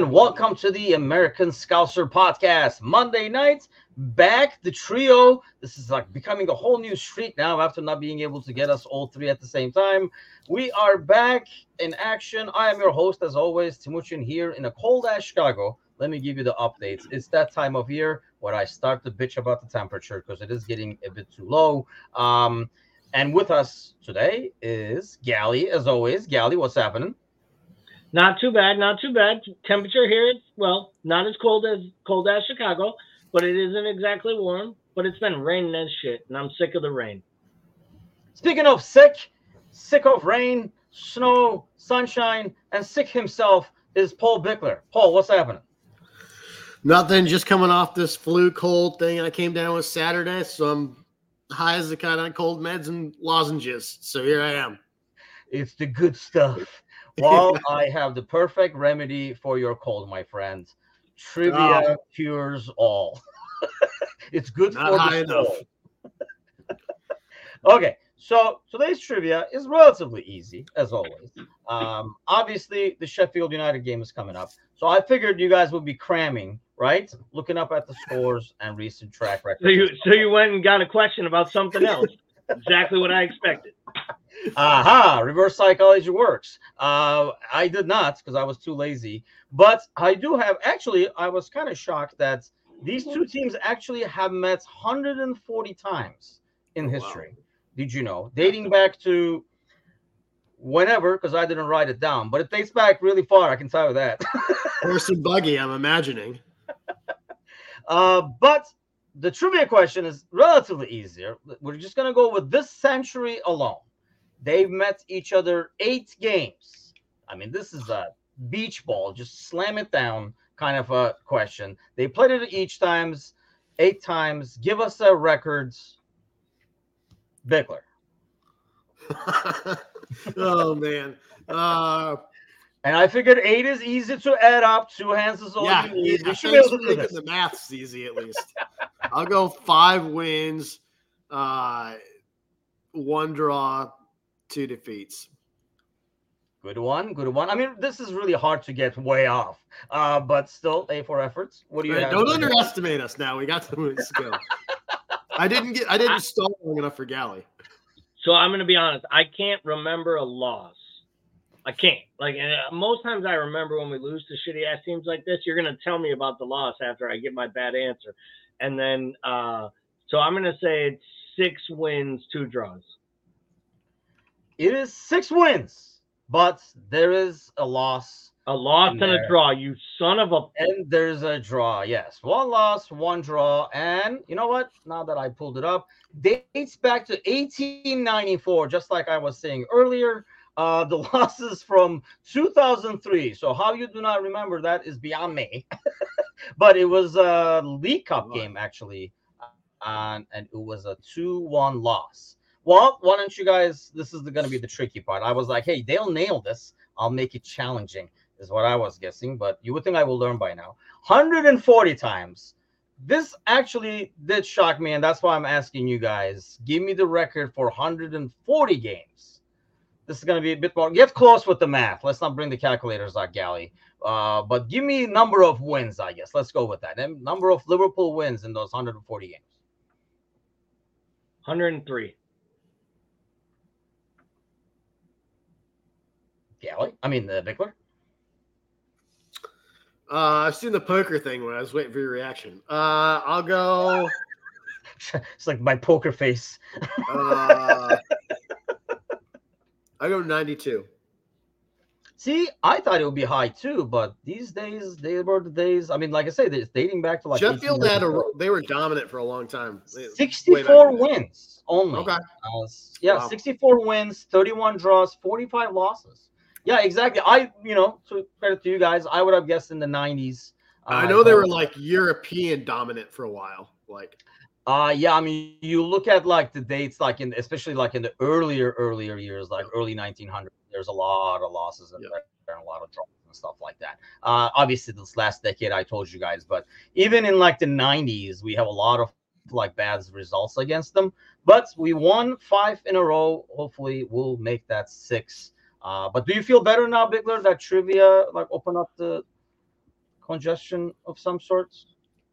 and welcome to the American Scouser podcast. Monday nights, back the trio. This is like becoming a whole new streak now after not being able to get us all three at the same time. We are back in action. I am your host, as always, Timuchin, here in a cold ass Chicago. Let me give you the updates. It's that time of year where I start to bitch about the temperature because it is getting a bit too low. And with us today is Gally, as always. Gally, what's happening? Not too bad, not too bad. Temperature here, it's not as cold as Chicago, but it isn't exactly warm. But it's been raining as shit, and I'm sick of the rain. Speaking of sick of rain, snow, sunshine, and sick himself is Paul Bickler. Paul, what's happening? Nothing, just coming off this flu cold thing I came down with Saturday, so I'm high as a kite on cold meds and lozenges. So here I am. It's the good stuff. Well, I have the perfect remedy for your cold, my friend. Trivia cures all. It's good Not for high the soul. enough. Okay, so today's trivia is relatively easy, as always. Obviously, the Sheffield United game is coming up, so I figured you guys would be cramming, right? Looking up at the scores and recent track records. So you went and got a question about something else. Exactly what I expected. Aha, reverse psychology works. I did not because I was too lazy. But I do have, actually, I was kind of shocked that these two teams actually have met 140 times in history. Wow. Did you know? Dating back to whenever, because I didn't write it down, but it dates back really far, I can tell you that. Horse and buggy, I'm imagining. But the trivia question is relatively easier. We're just going to go with this century alone. They've met each other 8 games. I mean, this is a beach ball, just slam it down kind of a question. They played it each times, 8 times. Give us a records, Bickler. Oh, man. And I figured 8 is easy to add up. 2 hands is all you need. We should be able to do this. The math's easy, at least. I'll go 5 wins, 1 draw, 2 defeats. Good one. I mean, this is really hard to get way off, but still, A for efforts. What do you have? Don't underestimate us now. We got some skill. I didn't stall long enough for Gally. So I'm going to be honest. I can't remember a loss. I can't. Most times I remember when we lose to shitty ass teams like this, you're going to tell me about the loss after I get my bad answer. And then, so I'm going to say it's 6 wins, 2 draws. It is 6 wins, but there is a loss. A loss and a draw, you son of a... And there's a draw, yes. 1 loss, 1 draw. And you know what? Now that I pulled it up, dates back to 1894, just like I was saying earlier. The losses from 2003. So how you do not remember that is beyond me. But it was a League Cup game, actually. And it was a 2-1 loss. Well, why don't you guys, this is going to be the tricky part. I was like, hey, they'll nail this. I'll make it challenging, is what I was guessing. But you would think I will learn by now. 140 times. This actually did shock me, and that's why I'm asking you guys. Give me the record for 140 games. This is going to be a bit more. Get close with the math. Let's not bring the calculators out, Gally. But give me number of wins, I guess. Let's go with that. And number of Liverpool wins in those 140 games. 103. Gally? I mean, Bickler? I've seen the poker thing when I was waiting for your reaction. I'll go... It's like my poker face. I go 92. See, I thought it would be high too, but these days, they were the days. I mean, like I said, it's dating back to like Sheffield they were dominant for a long time. 64 wins only. Okay. Wow. 64 wins, 31 draws, 45 losses. Yeah, exactly. To credit to you guys, I would have guessed in the 90s. I know they were like European dominant for a while. Yeah, I mean, you look at like the dates, especially like in the earlier years, like early 1900s. There's a lot of losses in there and a lot of draws and stuff like that. Obviously, this last decade, I told you guys, but even in like the 90s, we have a lot of like bad results against them. But we won 5 in a row. Hopefully, we'll make that 6. But do you feel better now, Bickler, that trivia like open up the congestion of some sorts?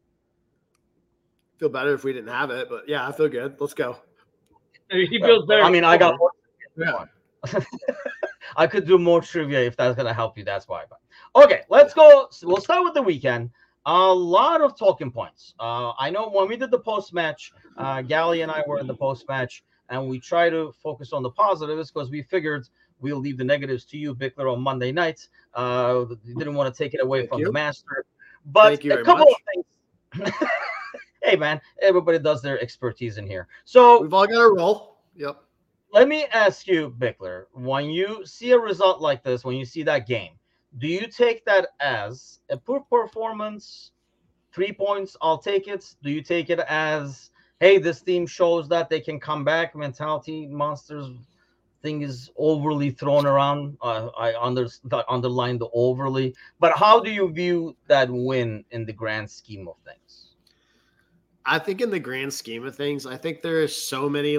Feel better if we didn't have it, but yeah, I feel good. Let's go. He feels better. I mean, I got more. Yeah. I could do more trivia if that's gonna help you. That's why. But okay, let's go. We'll start with the weekend. A lot of talking points. I know when we did the post match, Gally and I were in the post match, and we try to focus on the positives because we figured we'll leave the negatives to you, Bickler, on Monday nights. Didn't want to take it away from the master, but a couple of things. Hey man, everybody does their expertise in here, so we've all got a role. Yep. Let me ask you, Bickler, when you see a result like this, when you see that game, do you take that as a poor performance, 3 points, I'll take it? Do you take it as, hey, this team shows that they can come back, mentality, monsters thing is overly thrown around? I underline the overly. But how do you view that win in the grand scheme of things? I think in the grand scheme of things, I think there are so many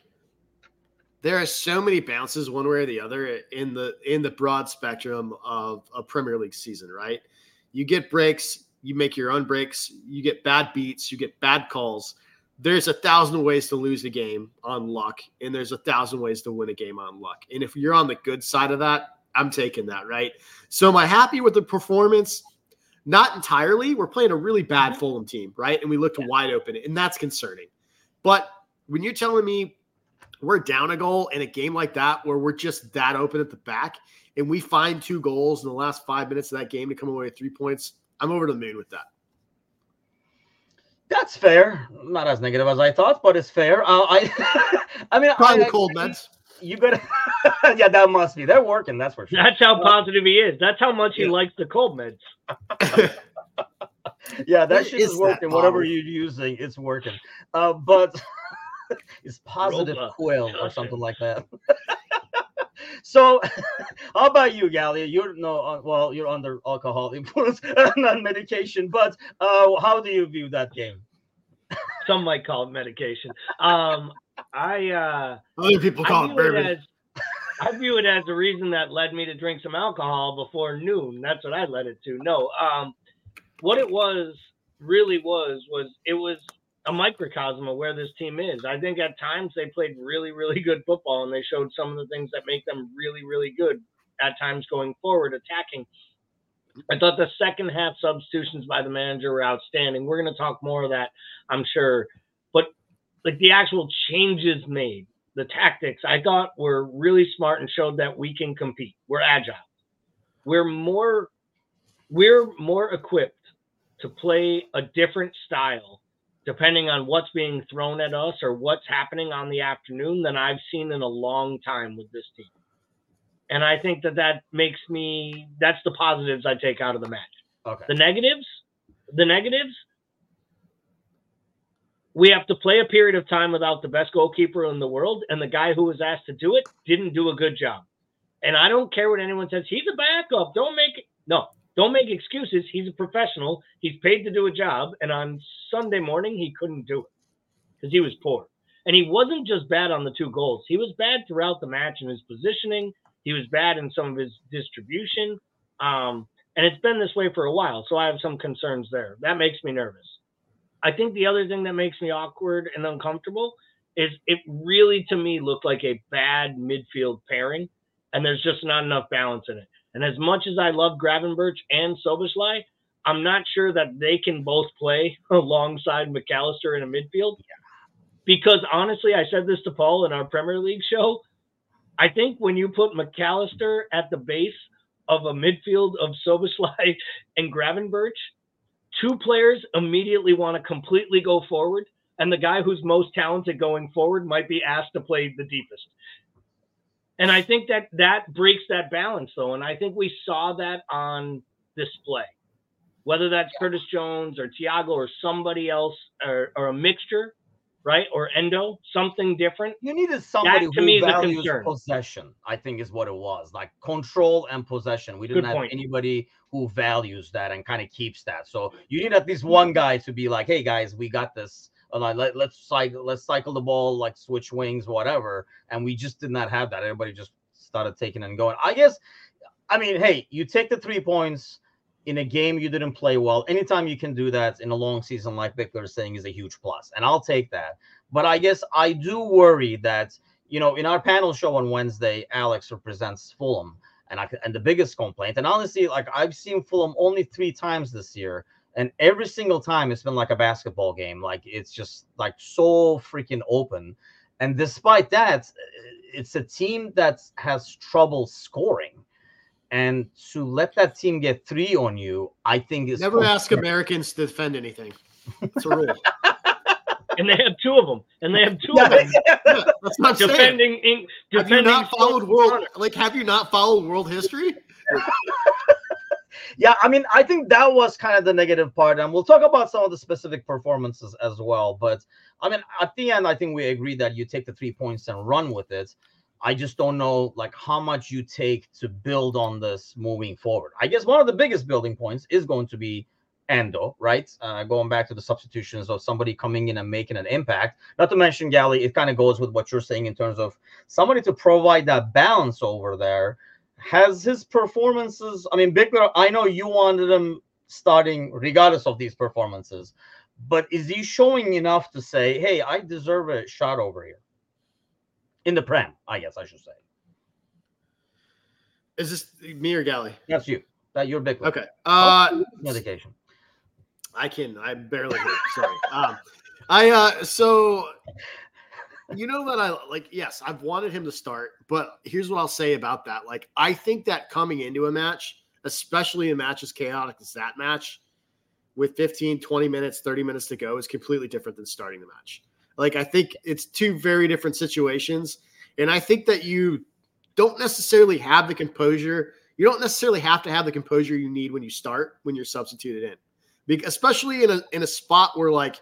bounces one way or the other in the broad spectrum of a Premier League season, right? You get breaks, you make your own breaks, you get bad beats, you get bad calls. There's 1,000 ways to lose a game on luck, and there's 1,000 ways to win a game on luck. And if you're on the good side of that, I'm taking that, right? So am I happy with the performance? Not entirely. We're playing a really bad Fulham team, right? And we looked wide open, and that's concerning. But when you're telling me we're down a goal in a game like that where we're just that open at the back and we find 2 goals in the last 5 minutes of that game to come away with 3 points, I'm over the moon with that. That's fair. Not as negative as I thought, but it's fair. I mean, probably cold meds. You better, yeah, that must be. They're working. That's for sure. That's how positive he is. That's how much he likes the cold meds. Yeah, that shit is working. Whatever you're using, it's working. But it's positive quill or something like that. So, how about you, Gally? You're you're under alcohol influence, not medication. But how do you view that game? Some might call it medication. Other people call it bourbon. I view it as the reason that led me to drink some alcohol before noon. That's what I led it to. No, what it really was it was a microcosm of where this team is. I think at times they played really, really good football, and they showed some of the things that make them really, really good at times going forward, attacking. I thought the second half substitutions by the manager were outstanding. We're going to talk more of that, I'm sure. But like the actual changes made, the tactics, I thought were really smart and showed that we can compete. We're agile. We're more equipped to play a different style depending on what's being thrown at us or what's happening on the afternoon than I've seen in a long time with this team. And I think that makes me, that's the positives I take out of the match. Okay. The negatives, we have to play a period of time without the best goalkeeper in the world, and the guy who was asked to do it didn't do a good job. And I don't care what anyone says. He's a backup. Don't make excuses. He's a professional. He's paid to do a job. And on Sunday morning, he couldn't do it because he was poor. And he wasn't just bad on the 2 goals. He was bad throughout the match in his positioning. He was bad in some of his distribution. And it's been this way for a while. So I have some concerns there. That makes me nervous. I think the other thing that makes me awkward and uncomfortable is it really, to me, looked like a bad midfield pairing. And there's just not enough balance in it. And as much as I love Gravenberch and Szoboszlai, I'm not sure that they can both play alongside McAllister in a midfield. Because honestly, I said this to Paul in our Premier League show. I think when you put McAllister at the base of a midfield of Szoboszlai and Gravenberch, 2 players immediately want to completely go forward. And the guy who's most talented going forward might be asked to play the deepest. And I think that breaks that balance, though. And I think we saw that on display, whether that's Curtis Jones or Thiago or somebody else or a mixture, right? Or Endo, something different. You needed somebody who values possession, I think is what it was. Like control and possession. We didn't have anybody who values that and kind of keeps that. So you need at least one guy to be like, hey, guys, we got this. Let's cycle the ball, like switch wings, whatever. And we just did not have that. Everybody just started taking and going. I guess, I mean, hey, you take the 3 points. in a game you didn't play well. Anytime you can do that in a long season, like Bickler is saying, is a huge plus, and I'll take that. But I guess I do worry that, you know, in our panel show on Wednesday, Alex represents Fulham, and the biggest complaint, and honestly, like, I've seen Fulham only 3 times this year, and every single time it's been like a basketball game. Like, it's just like so freaking open. And despite that, it's a team that has trouble scoring. And to let that team get 3 on you, I think is never ask Americans to defend anything. It's a rule. And they have 2 of them. And they have 2 of them. Yeah, that's not defending. Have you not followed world? Like, have you not followed world history? Yeah, I mean, I think that was kind of the negative part, and we'll talk about some of the specific performances as well. But I mean, at the end, I think we agree that you take the 3 points and run with it. I just don't know, like, how much you take to build on this moving forward. I guess one of the biggest building points is going to be Endo, right? Going back to the substitutions of somebody coming in and making an impact. Not to mention, Gally, it kind of goes with what you're saying in terms of somebody to provide that balance over there. Has his performances, I mean, Bickler, I know you wanted him starting regardless of these performances, but is he showing enough to say, hey, I deserve a shot over here? In the Prem, I guess I should say. Is this me or Gally? That's you. That you're Bickler. Okay. Medication. I barely hear it. Sorry. So you know that I like, yes, I've wanted him to start, but here's what I'll say about that. Like, I think that coming into a match, especially a match as chaotic as that match, with 15, 20 minutes, 30 minutes to go, is completely different than starting the match. Like, I think it's 2 very different situations. And I think that you don't necessarily have the composure. You don't necessarily have to have the composure you need when you start, when you're substituted in. Especially in a spot where, like,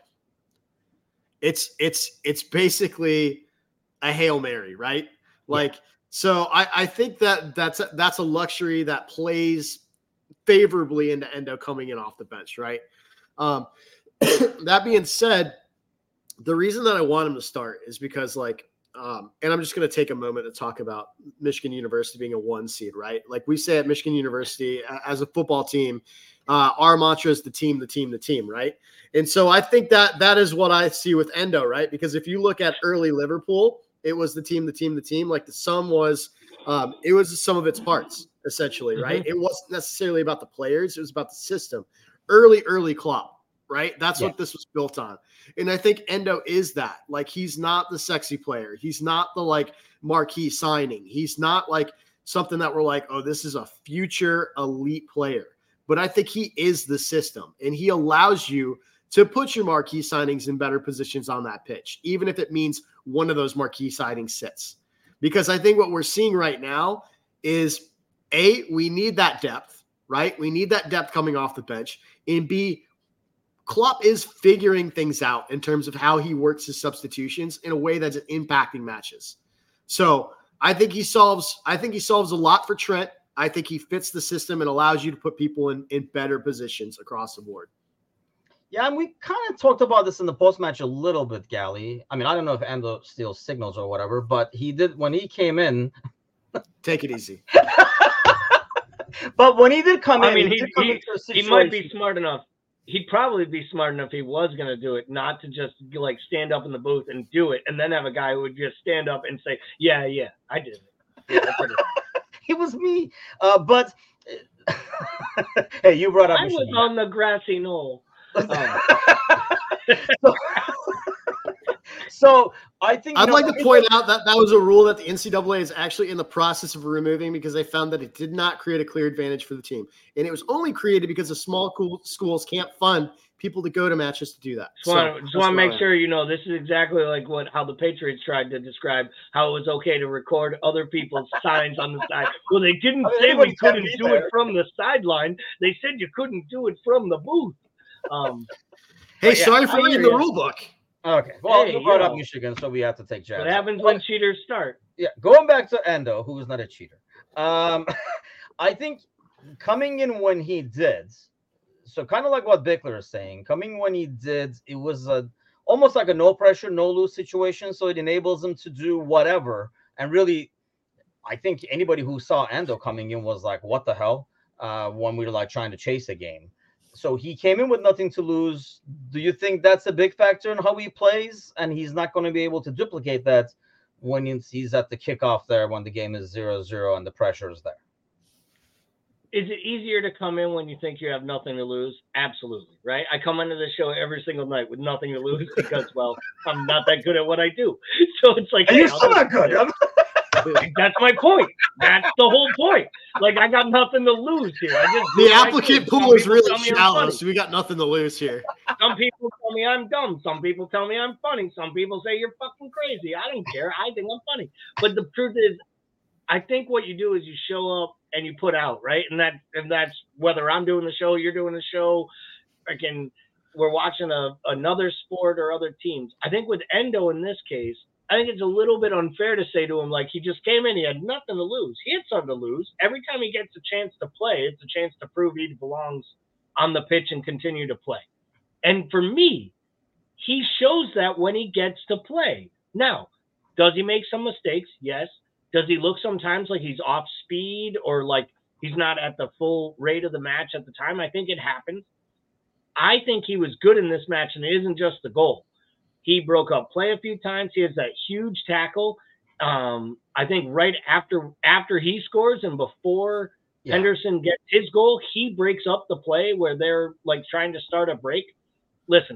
it's basically a Hail Mary, right? Like, so I think that's a luxury that plays favorably into Endo coming in off the bench, right? That being said, the reason that I want him to start is because, like, and I'm just going to take a moment to talk about Michigan University being a 1 seed, right? Like we say at Michigan University, as a football team, our mantra is the team, right? And so I think that is what I see with Endo, right? Because if you look at early Liverpool, it was the team. Like, the sum was, it was the sum of its parts, essentially, right? Mm-hmm. It wasn't necessarily about the players. It was about the system. Early Klopp, right? That's what this was built on. And I think Endo is that. Like, he's not the sexy player. He's not the, like, marquee signing. He's not, like, something that we're like, oh, this is a future elite player. But I think he is the system, and he allows you to put your marquee signings in better positions on that pitch, even if it means one of those marquee signings sits. Because I think what we're seeing right now is, A, we need that depth, right? We need that depth coming off the bench. And B, Klopp is figuring things out in terms of how he works his substitutions in a way that's impacting matches. So I think he solves a lot for Trent. I think he fits the system and allows you to put people in better positions across the board. Yeah, and we kind of talked about this in the post-match a little bit, Gally. I mean, I don't know if Endo steals signals or whatever, but he did when he came in. Take it easy. But when he did come in, I mean, he might be smart enough. He'd probably be smart enough if he was going to do it, not to just, like, stand up in the booth and do it, and then have a guy who would just stand up and say, yeah, I did it. It was me. But hey, you brought up. I was on the grassy knoll. So I think I'd like to point out that was a rule that the NCAA is actually in the process of removing, because they found that it did not create a clear advantage for the team, and it was only created because the small schools can't fund people to go to matches to do that. Just want to make sure you know this is exactly like how the Patriots tried to describe how it was okay to record other people's signs on the side. Well, they didn't say we couldn't do it from the sideline. They said you couldn't do it from the booth. Hey, sorry for reading the rule book. Okay, well, you brought up Michigan, so we have to take Jazz. What happens when cheaters start? Yeah, going back to Endo, who is not a cheater. I think coming in when he did, so kind of like what Bickler is saying, coming when he did, it was almost like a no pressure, no lose situation. So it enables him to do whatever. And really, I think anybody who saw Endo coming in was like, what the hell? when we were like trying to chase a game. So he came in with nothing to lose. Do you think that's a big factor in how he plays? And he's not going to be able to duplicate that when he's at the kickoff there when the game is 0-0 and the pressure is there. Is it easier to come in when you think you have nothing to lose? Absolutely, right? I come into the show every single night with nothing to lose because, well, I'm not that good at what I do. So it's like, hey, you're still not good. That's my point. That's the whole point. Like, I got nothing to lose here. The applicant pool is really shallow, so we got nothing to lose here. Some people tell me I'm dumb. Some people tell me I'm funny. Some people say you're fucking crazy. I don't care. I think I'm funny. But the truth is, I think what you do is you show up and you put out, right? And that's whether I'm doing the show, you're doing the show, again, we're watching another sport or other teams. I think with Endo in this case, I think it's a little bit unfair to say to him, like, he just came in, he had nothing to lose. He had something to lose. Every time he gets a chance to play, it's a chance to prove he belongs on the pitch and continue to play. And for me, he shows that when he gets to play. Now, does he make some mistakes? Yes. Does he look sometimes like he's off speed or like he's not at the full rate of the match at the time? I think it happens. I think he was good in this match, and it isn't just the goal. He broke up play a few times. He has that huge tackle. I think right after he scores and before Henderson gets his goal, he breaks up the play where they're like trying to start a break. Listen,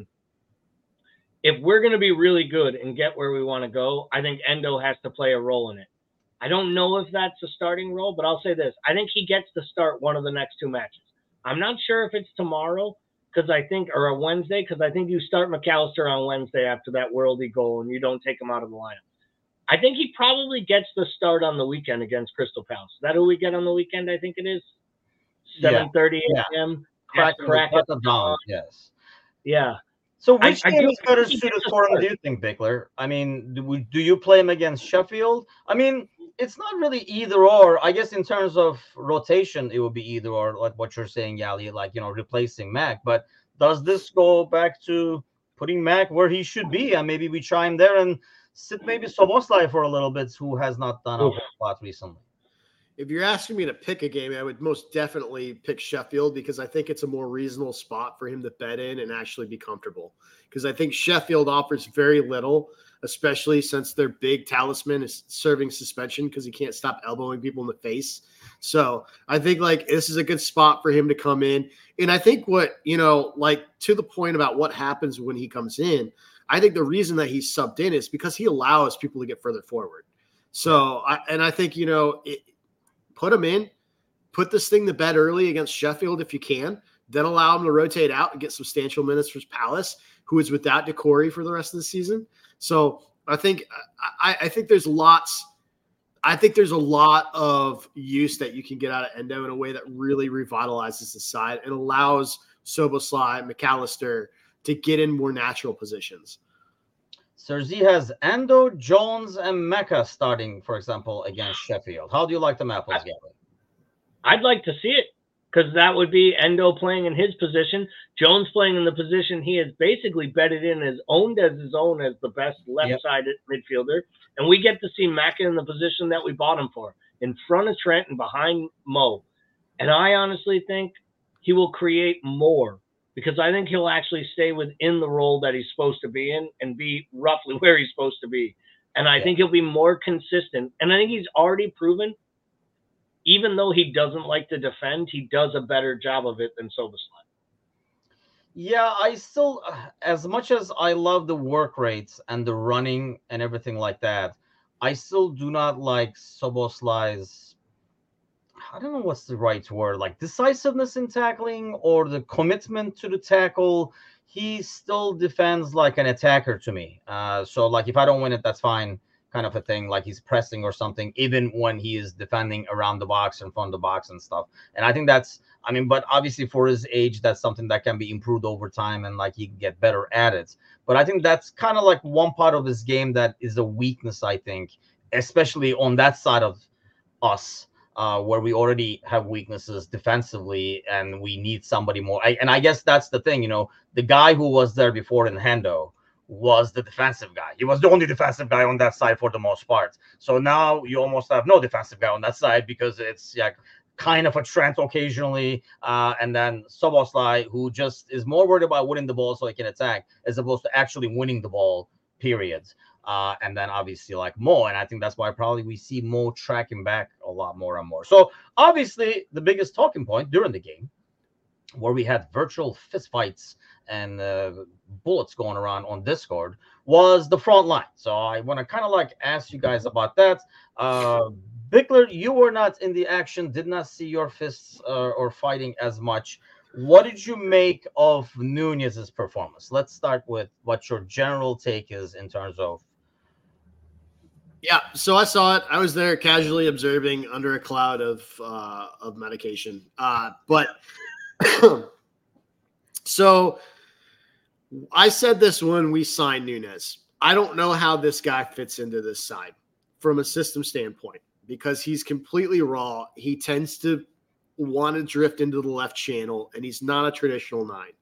if we're going to be really good and get where we want to go, I think Endo has to play a role in it. I don't know if that's a starting role, but I'll say this. I think he gets to start one of the next two matches. I'm not sure if it's tomorrow or a Wednesday, because I think you start McAllister on Wednesday after that worldie goal and you don't take him out of the lineup. I think he probably gets the start on the weekend against Crystal Palace. Is that who we get on the weekend? I think it is 7:30 a.m. Crack at the dawn. Yes. Yeah. So which game is better suited for him, do you think, Bickler? I mean, do you play him against Sheffield? I mean, it's not really either or. I guess in terms of rotation, it would be either or, like what you're saying, Yali, like, replacing Mac. But does this go back to putting Mac where he should be? And maybe we try him there and sit maybe Szoboszlai for a little bit, who has not done a whole lot recently. If you're asking me to pick a game, I would most definitely pick Sheffield because I think it's a more reasonable spot for him to bet in and actually be comfortable. Because I think Sheffield offers very little, especially since their big talisman is serving suspension because he can't stop elbowing people in the face. So I think this is a good spot for him to come in. And I think to the point about what happens when he comes in, I think the reason that he's subbed in is because he allows people to get further forward. So I think, put him in, put this thing to bed early against Sheffield if you can, then allow him to rotate out and get substantial minutes for Palace, who is without Decore for the rest of the season. So I think there's lots. I think there's a lot of use that you can get out of Endo in a way that really revitalizes the side and allows Szoboszlai, McAllister to get in more natural positions. Serzi has Endo, Jones, and Mecca starting, for example, against Sheffield. How do you like the apples, Gary? I'd like to see it because that would be Endo playing in his position, Jones playing in the position he has basically betted in as his own as the best left-sided midfielder. And we get to see Mecca in the position that we bought him for, in front of Trent and behind Mo. And I honestly think he will create more, because I think he'll actually stay within the role that he's supposed to be in and be roughly where he's supposed to be. And I think he'll be more consistent. And I think he's already proven, even though he doesn't like to defend, he does a better job of it than Szoboszlai. Yeah, I still, as much as I love the work rates and the running and everything like that, I still do not like Szoboszlai's, I don't know what's the right word, like decisiveness in tackling or the commitment to the tackle. He still defends like an attacker to me. So like if I don't win it, that's fine, kind of a thing, like he's pressing or something, even when he is defending around the box, in front of the box and stuff. And I think that's, but obviously for his age, that's something that can be improved over time and like he can get better at it. But I think that's kind of like one part of his game that is a weakness, I think, especially on that side of us. Where we already have weaknesses defensively and we need somebody more. And I guess that's the thing, the guy who was there before in Hendo was the defensive guy. He was the only defensive guy on that side for the most part. So now you almost have no defensive guy on that side because it's kind of a Trent occasionally, and then Szoboszlai, who just is more worried about winning the ball so he can attack as opposed to actually winning the ball, period. And then obviously like Mo, and I think that's why probably we see Mo tracking back a lot more and more. So obviously the biggest talking point during the game, where we had virtual fistfights and bullets going around on Discord, was the front line. So I want to kind of like ask you guys about that. Bickler, you were not in the action, did not see your fists or fighting as much. What did you make of Nunez's performance? Let's start with what your general take is in terms of. Yeah, so I saw it. I was there casually observing under a cloud of medication. But so I said this when we signed Nunez. I don't know how this guy fits into this side from a system standpoint, because he's completely raw. He tends to want to drift into the left channel, and he's not a traditional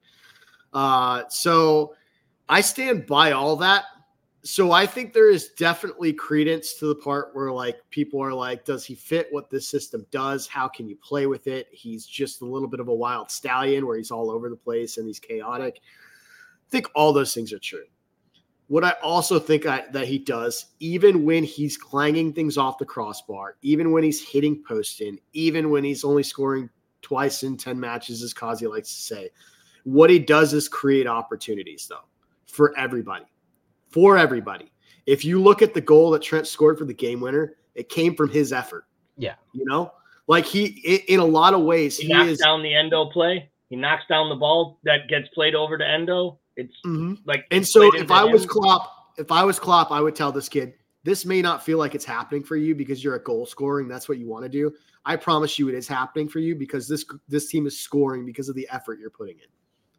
9. So I stand by all that. So I think there is definitely credence to the part where like people are like, does he fit what this system does? How can you play with it? He's just a little bit of a wild stallion where he's all over the place and he's chaotic. I think all those things are true. What I also think that he does, even when he's clanging things off the crossbar, even when he's hitting post in, even when he's only scoring twice in 10 matches, as Kazi likes to say, what he does is create opportunities, though, for everybody. For everybody. If you look at the goal that Trent scored for the game winner, it came from his effort. Yeah. You know? Like in a lot of ways, he knocks down the Endo play. He knocks down the ball that gets played over to Endo. It's like, and so if I was Klopp, I would tell this kid, this may not feel like it's happening for you because you're a goal scorer and that's what you want to do. I promise you it is happening for you because this team is scoring because of the effort you're putting in.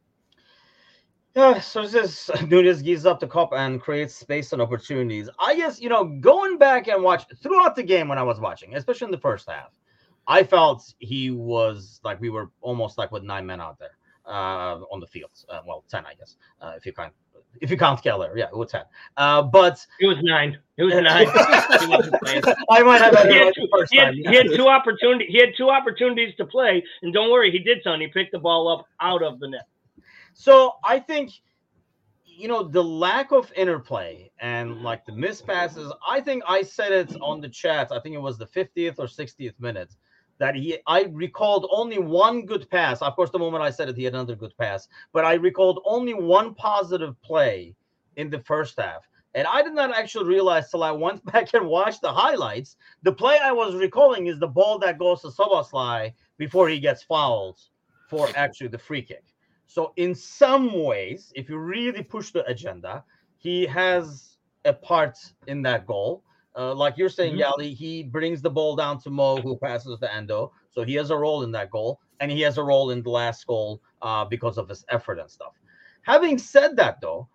Yeah, so this Nunez gives up the cup and creates space and opportunities. I guess, going back and watch throughout the game when I was watching, especially in the first half, I felt he was like we were almost like with 9 men out there on the field. 10, I guess, if you count Keller. Yeah, it was 10. But it was 9. It was 9. He wasn't playing. I might have had he had two opportunities. He had 2 opportunities to play, and don't worry, he did something. He picked the ball up out of the net. So I think, the lack of interplay and like the missed passes, I think I said it on the chat. I think it was the 50th or 60th minute that I recalled only one good pass. Of course, the moment I said it, he had another good pass, but I recalled only one positive play in the first half. And I did not actually realize till I went back and watched the highlights. The play I was recalling is the ball that goes to Szoboszlai before he gets fouled for actually the free kick. So in some ways, if you really push the agenda, he has a part in that goal. Like you're saying, Yali, he brings the ball down to Mo, who passes to Endo. So he has a role in that goal, and he has a role in the last goal because of his effort and stuff. Having said that, though,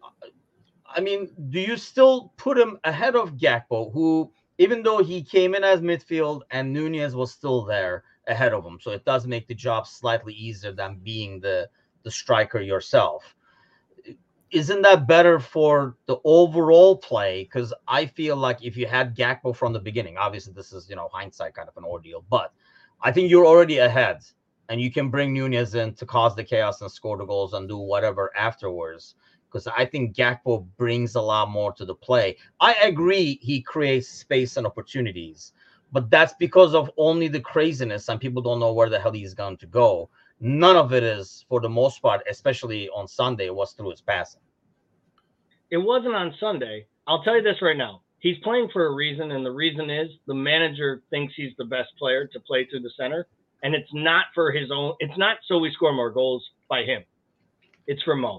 I mean, do you still put him ahead of Gakpo, who, even though he came in as midfield and Nunez was still there ahead of him, so it does make the job slightly easier than being the striker yourself? Isn't that better for the overall play? Because I feel like if you had Gakpo from the beginning, obviously this is, hindsight kind of an ordeal, but I think you're already ahead and you can bring Nunez in to cause the chaos and score the goals and do whatever afterwards. Because I think Gakpo brings a lot more to the play. I agree he creates space and opportunities, but that's because of only the craziness and people don't know where the hell he's going to go. None of it is, for the most part, especially on Sunday, was through his passing. It wasn't on Sunday. I'll tell you this right now. He's playing for a reason, and the reason is the manager thinks he's the best player to play through the center, and it's not for his own. It's not so we score more goals by him. It's for Mo.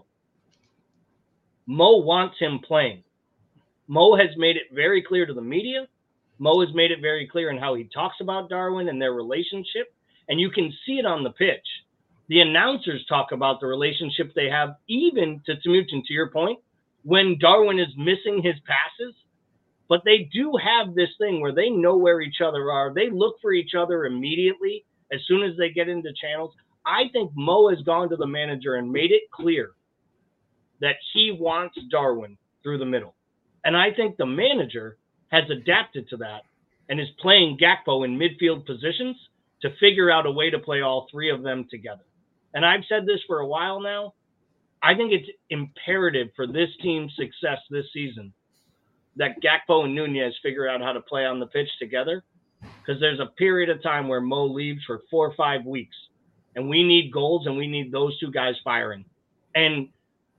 Mo wants him playing. Mo has made it very clear to the media. Mo has made it very clear in how he talks about Darwin and their relationship, and you can see it on the pitch. The announcers talk about the relationship they have, even to Timuchin, to your point, when Darwin is missing his passes. But they do have this thing where they know where each other are. They look for each other immediately as soon as they get into channels. I think Mo has gone to the manager and made it clear that he wants Darwin through the middle. And I think the manager has adapted to that and is playing Gakpo in midfield positions to figure out a way to play all three of them together. And I've said this for a while now. I think it's imperative for this team's success this season that Gakpo and Nunez figure out how to play on the pitch together, because there's a period of time where Mo leaves for 4 or 5 weeks, and we need goals, and we need those two guys firing. And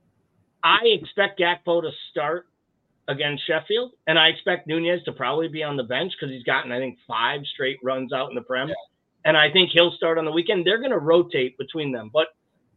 I expect Gakpo to start against Sheffield, and I expect Nunez to probably be on the bench because he's gotten, I think, 5 straight runs out in the Prem. Yeah. And I think he'll start on the weekend. They're going to rotate between them. But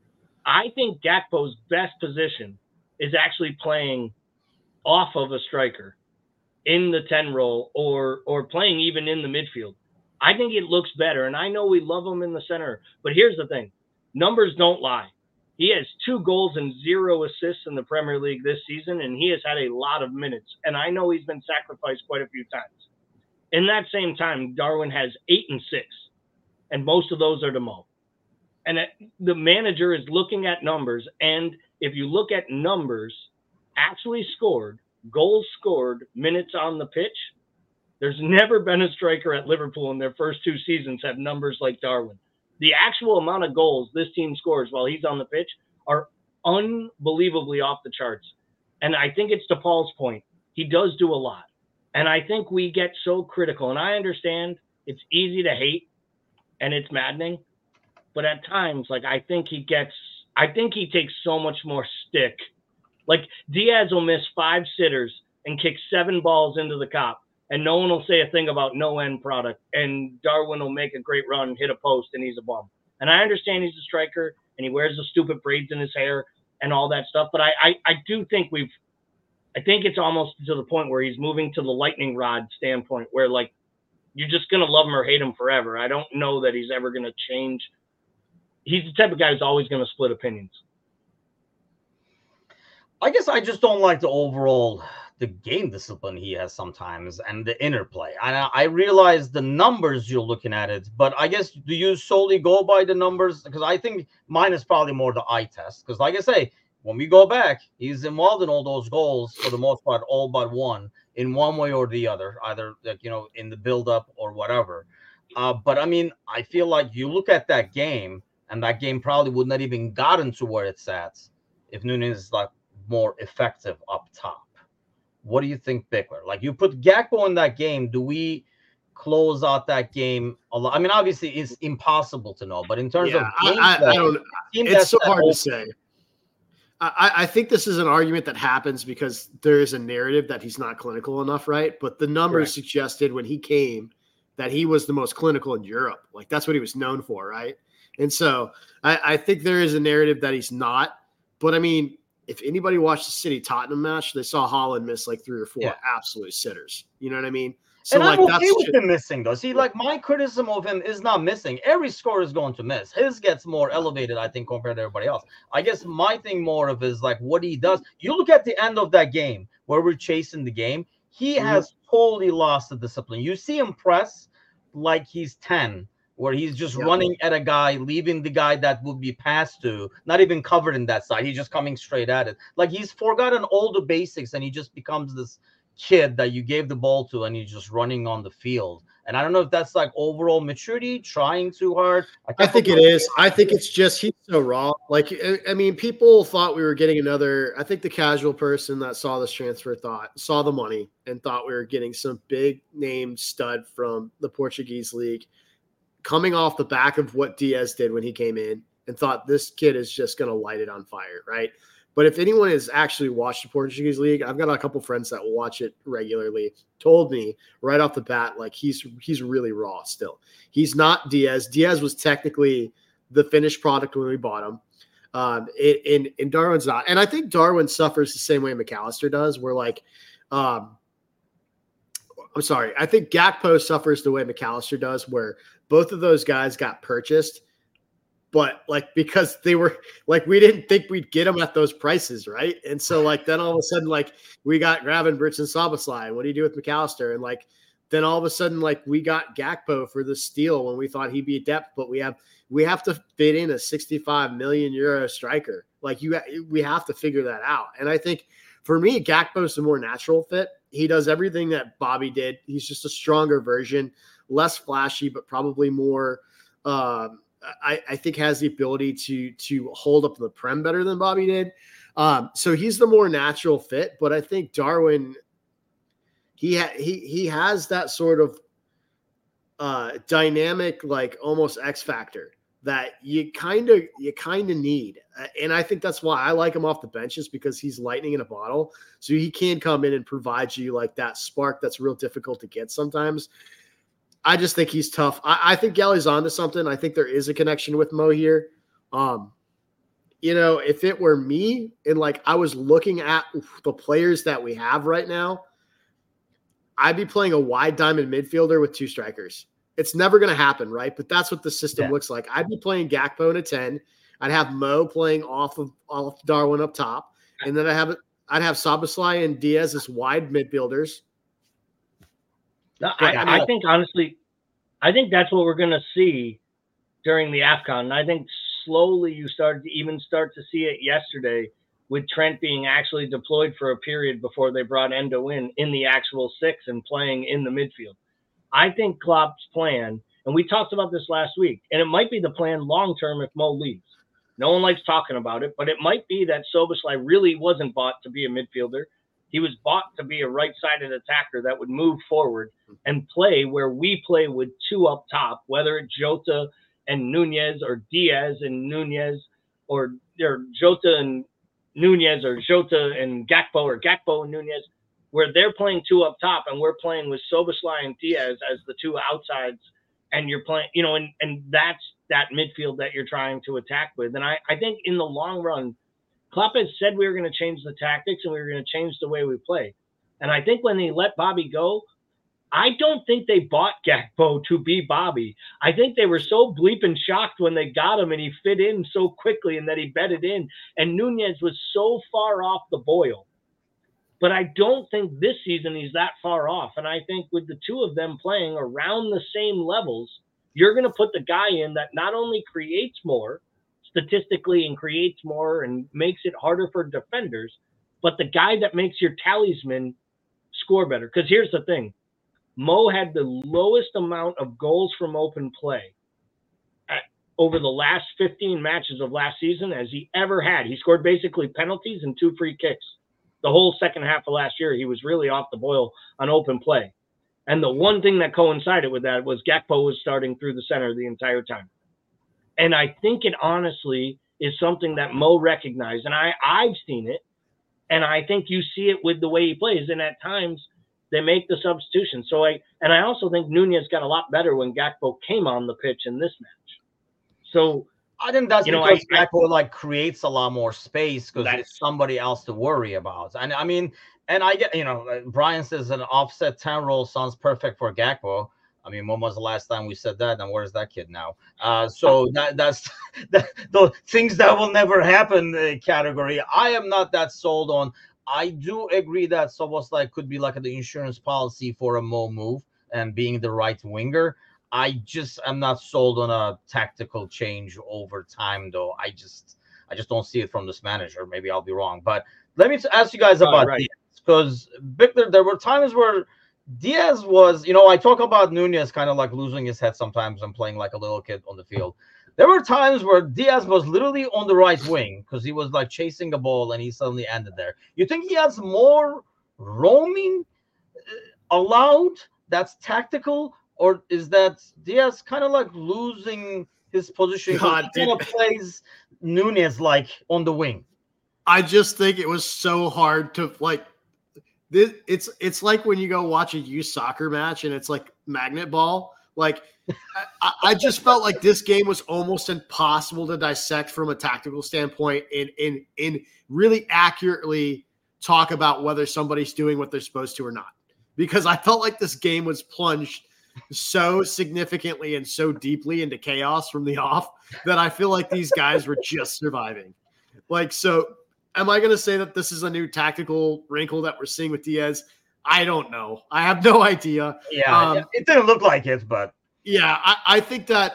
I think Gakpo's best position is actually playing off of a striker in the 10 role or playing even in the midfield. I think it looks better. And I know we love him in the center. But here's the thing. Numbers don't lie. He has 2 goals and 0 assists in the Premier League this season, and he has had a lot of minutes. And I know he's been sacrificed quite a few times. In that same time, Darwin has 8 and 6. And most of those are to Mo. And the manager is looking at numbers. And if you look at numbers, actually scored, goals scored, minutes on the pitch, there's never been a striker at Liverpool in their first 2 seasons have numbers like Darwin. The actual amount of goals this team scores while he's on the pitch are unbelievably off the charts. And I think it's to Paul's point. He does do a lot. And I think we get so critical. And I understand it's easy to hate, and it's maddening, but at times, like, I think he takes so much more stick. Like, Diaz will miss 5 sitters and kick 7 balls into the cop, and no one will say a thing about no end product. And Darwin will make a great run, hit a post, and he's a bum. And I understand he's a striker, and he wears the stupid braids in his hair and all that stuff. But I do think I think it's almost to the point where he's moving to the lightning rod standpoint, where, like, you're just going to love him or hate him forever. I don't know that he's ever going to change. He's the type of guy who's always going to split opinions. I guess I just don't like the game discipline he has sometimes and the interplay. I realize the numbers you're looking at it, but I guess, do you solely go by the numbers? Because I think mine is probably more the eye test. Because like I say, when we go back, he's involved in all those goals for the most part, all but one, in one way or the other, either, like, in the build-up or whatever. But I mean, I feel like you look at that game, and that game probably would not even gotten to where it's at if Nunez is like more effective up top. What do you think, Bickler? Like, you put Gakpo in that game, do we close out that game a lot? I mean, obviously it's impossible to know, but in terms of I don't. It's so hard to say. I think this is an argument that happens because there is a narrative that he's not clinical enough, right? But the numbers suggested when he came that he was the most clinical in Europe. Like, that's what he was known for, right? And so I think there is a narrative that he's not. But, I mean, if anybody watched the City-Tottenham match, they saw Haaland miss like 3 or 4 absolute sitters. You know what I mean? So, and like, I'm okay with him missing, though. See, like, my criticism of him is not missing. Every scorer is going to miss. His gets more elevated, I think, compared to everybody else. I guess my thing more of is, like, what he does. You look at the end of that game where we're chasing the game. He has totally lost the discipline. You see him press like he's 10, where he's just running at a guy, leaving the guy that would be passed to, not even covered in that side. He's just coming straight at it. Like, he's forgotten all the basics, and he just becomes this kid that you gave the ball to, and he's just running on the field. And I don't know if that's like overall maturity, trying too hard. I think it is. I think it's just he's so raw. Like, I mean, people thought we were getting another. I think the casual person that saw this transfer saw the money and thought we were getting some big name stud from the Portuguese league, coming off the back of what Diaz did when he came in, and thought this kid is just going to light it on fire, right? But if anyone has actually watched the Portuguese league, I've got a couple friends that watch it regularly, told me right off the bat, like, he's really raw still. He's not Diaz. Diaz was technically the finished product when we bought him. And Darwin's not. And I think Darwin suffers the same way McAllister does, where, like, I think Gakpo suffers the way McAllister does, where both of those guys got purchased, but, like, because they were, like, we didn't think we'd get them at those prices, right? And so, like, then all of a sudden, like, we got Gravenberch and Szoboszlai. What do you do with McAllister? And, like, then all of a sudden, like, we got Gakpo for the steal when we thought he'd be a depth, but we have to fit in a 65 million euro striker. Like, we have to figure that out. And I think for me, Gakpo's the more natural fit. He does everything that Bobby did. He's just a stronger version, less flashy, but probably more I think has the ability to hold up the prem better than Bobby did. So he's the more natural fit, but I think Darwin, he has that sort of dynamic, like almost X factor that you kind of need. And I think that's why I like him off the benches, because he's lightning in a bottle. So he can come in and provide you like that spark that's real difficult to get sometimes. I just think he's tough. I think Galley's onto something. I think there is a connection with Mo here. If it were me and like I was looking at the players that we have right now, I'd be playing a wide diamond midfielder with 2 strikers. It's never going to happen, right? But that's what the system looks like. I'd be playing Gakpo in a 10. I'd have Mo playing off Darwin up top, and then I'd have Szoboszlai and Diaz as wide midfielders. No, I think honestly, I think that's what we're going to see during the AFCON. And I think slowly you started to even start to see it yesterday with Trent being actually deployed for a period before they brought Endo in the actual 6 and playing in the midfield. I think Klopp's plan, and we talked about this last week, and it might be the plan long-term if Mo leaves. No one likes talking about it, but it might be that Szoboszlai really wasn't bought to be a midfielder. He was bought to be a right-sided attacker that would move forward and play where we play with 2 up top, whether it's Jota and Nunez or Diaz and Nunez or Jota and Nunez or Jota and Gakpo or Gakpo and Nunez, where they're playing 2 up top and we're playing with Szoboszlai and Diaz as the 2 outsides, and you're playing, and that's that midfield that you're trying to attack with. And I think in the long run, Klopp has said we were going to change the tactics and we were going to change the way we play. And I think when they let Bobby go, I don't think they bought Gakpo to be Bobby. I think they were so bleeping shocked when they got him and he fit in so quickly and that he bedded in. And Nunez was so far off the boil. But I don't think this season he's that far off. And I think with the 2 of them playing around the same levels, you're going to put the guy in that not only creates more statistically and creates more and makes it harder for defenders, but the guy that makes your talisman score better. Because here's the thing. Mo had the lowest amount of goals from open play over the last 15 matches of last season as he ever had. He scored basically penalties and 2 free kicks. The whole second half of last year, he was really off the boil on open play. And the one thing that coincided with that was Gakpo was starting through the center the entire time. And I think it honestly is something that Mo recognized. And I've seen it. And I think you see it with the way he plays. And at times, they make the substitution. So I also think Nunez got a lot better when Gakpo came on the pitch in this match. So I think that's because Gakpo creates a lot more space because there's somebody else to worry about. And I mean, and I get, Brian says an offset 10 role sounds perfect for Gakpo. I mean, when was the last time we said that? And where's that kid now? So that's the things that will never happen category. I am not that sold on. I do agree that Szoboszlai could be like the insurance policy for a Mo move and being the right winger. I'm not sold on a tactical change over time, though. I just don't see it from this manager. Maybe I'll be wrong. But let me ask you guys about Diaz, because Victor, there were times where Diaz was, I talk about Nunez kind of like losing his head sometimes and playing like a little kid on the field. There were times where Diaz was literally on the right wing because he was like chasing a ball and he suddenly ended there. You think he has more roaming allowed that's tactical? Or is that Diaz kind of like losing his position? He kind of plays Nunez like on the wing. I just think it was so hard to like. It's like when you go watch a youth soccer match and it's like magnet ball. Like I just felt like this game was almost impossible to dissect from a tactical standpoint and really accurately talk about whether somebody's doing what they're supposed to or not. Because I felt like this game was plunged so significantly and so deeply into chaos from the off that I feel like these guys were just surviving. Like, so am I going to say that this is a new tactical wrinkle that we're seeing with Diaz? I don't know. I have no idea. Yeah, it didn't look like it, but yeah, I think that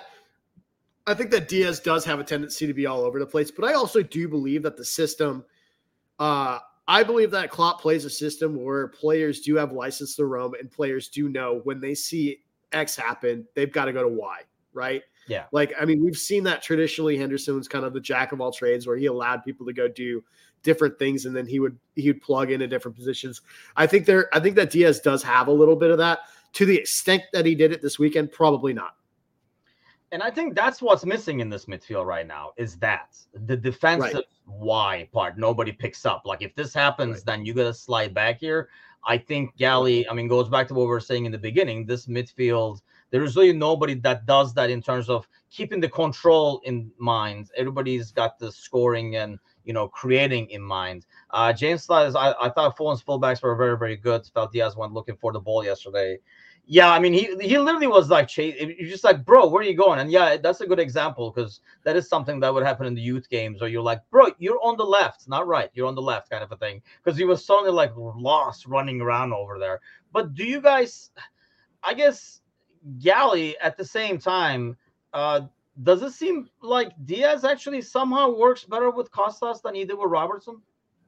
Diaz does have a tendency to be all over the place, but I also do believe that the system, I believe that Klopp plays a system where players do have license to roam and players do know when they see X happen, they've got to go to Y, right? Yeah. Like, I mean, we've seen that traditionally. Henderson was kind of the jack of all trades, where he allowed people to go do different things, and then he would plug into different positions. I think that Diaz does have a little bit of that. To the extent that he did it this weekend, probably not. And I think that's what's missing in this midfield right now is that the defensive why part nobody picks up. Like if this happens, then you got to slide back here. I think Galley, I mean, goes back to what we were saying in the beginning. This midfield, there is really nobody that does that in terms of keeping the control in mind. Everybody's got the scoring and, you know, creating in mind. James says, I thought Fulham's fullbacks were very, very good. Felt Diaz went looking for the ball yesterday. Yeah, I mean, he literally was like, you're just like, bro, where are you going? And yeah, that's a good example because that is something that would happen in the youth games where you're like, bro, you're on the left, not right. You're on the left kind of a thing because he was suddenly like lost running around over there. But do you guys, I guess, Galley at the same time, does it seem like Diaz actually somehow works better with Costas than he did with Robertson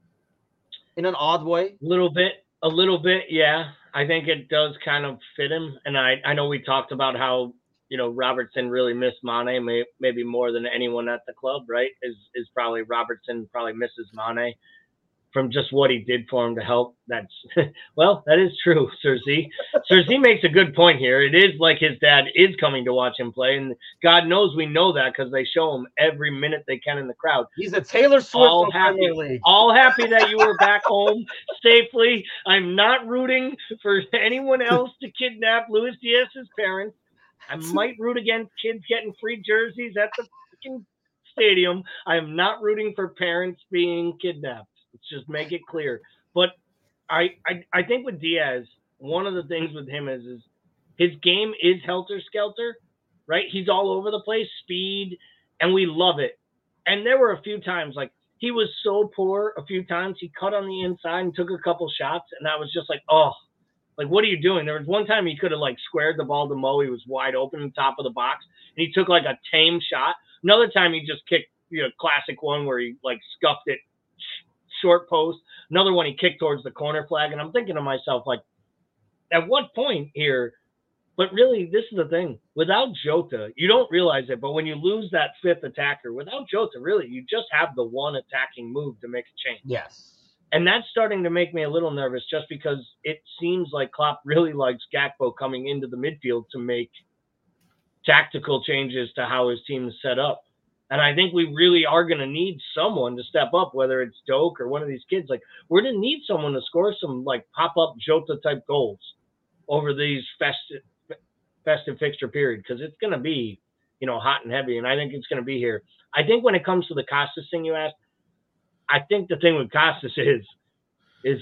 in an odd way? A little bit, yeah. I think it does kind of fit him. And I know we talked about how, you know, Robertson really missed Mane, maybe more than anyone at the club, right? Is probably Robertson probably misses Mane from just what he did for him to help. That's well, that is true, Sir Z. Sir Z makes a good point here. It is like his dad is coming to watch him play, and God knows we know that because they show him every minute they can in the crowd. He's a Taylor Swift. All happy that you were back home safely. I'm not rooting for anyone else to kidnap Luis Diaz's parents. I might root against kids getting free jerseys at the freaking stadium. I am not rooting for parents being kidnapped. Let's just make it clear. But I think with Diaz, one of the things with him is his game is helter-skelter, right? He's all over the place, speed, and we love it. And there were a few times, like, he was so poor a few times. He cut on the inside and took a couple shots, and I was just like, oh, like, what are you doing? There was one time he could have, like, squared the ball to Mo. He was wide open on top of the box, and he took, like, a tame shot. Another time he just kicked, you know, classic one where he, like, scuffed it short post. Another one he kicked towards the corner flag. And I'm thinking to myself, like, at what point here? But really, this is the thing. Without Jota, you don't realize it, but when you lose that fifth attacker, without Jota, really, you just have the one attacking move to make a change. Yes. And that's starting to make me a little nervous just because it seems like Klopp really likes Gakpo coming into the midfield to make tactical changes to how his team is set up. And I think we really are going to need someone to step up, whether it's Doak or one of these kids. Like, we're going to need someone to score some, like, pop-up Jota-type goals over these festive fixture period because it's going to be, you know, hot and heavy, and I think it's going to be here. I think when it comes to the Costas thing you asked, I think the thing with Costas is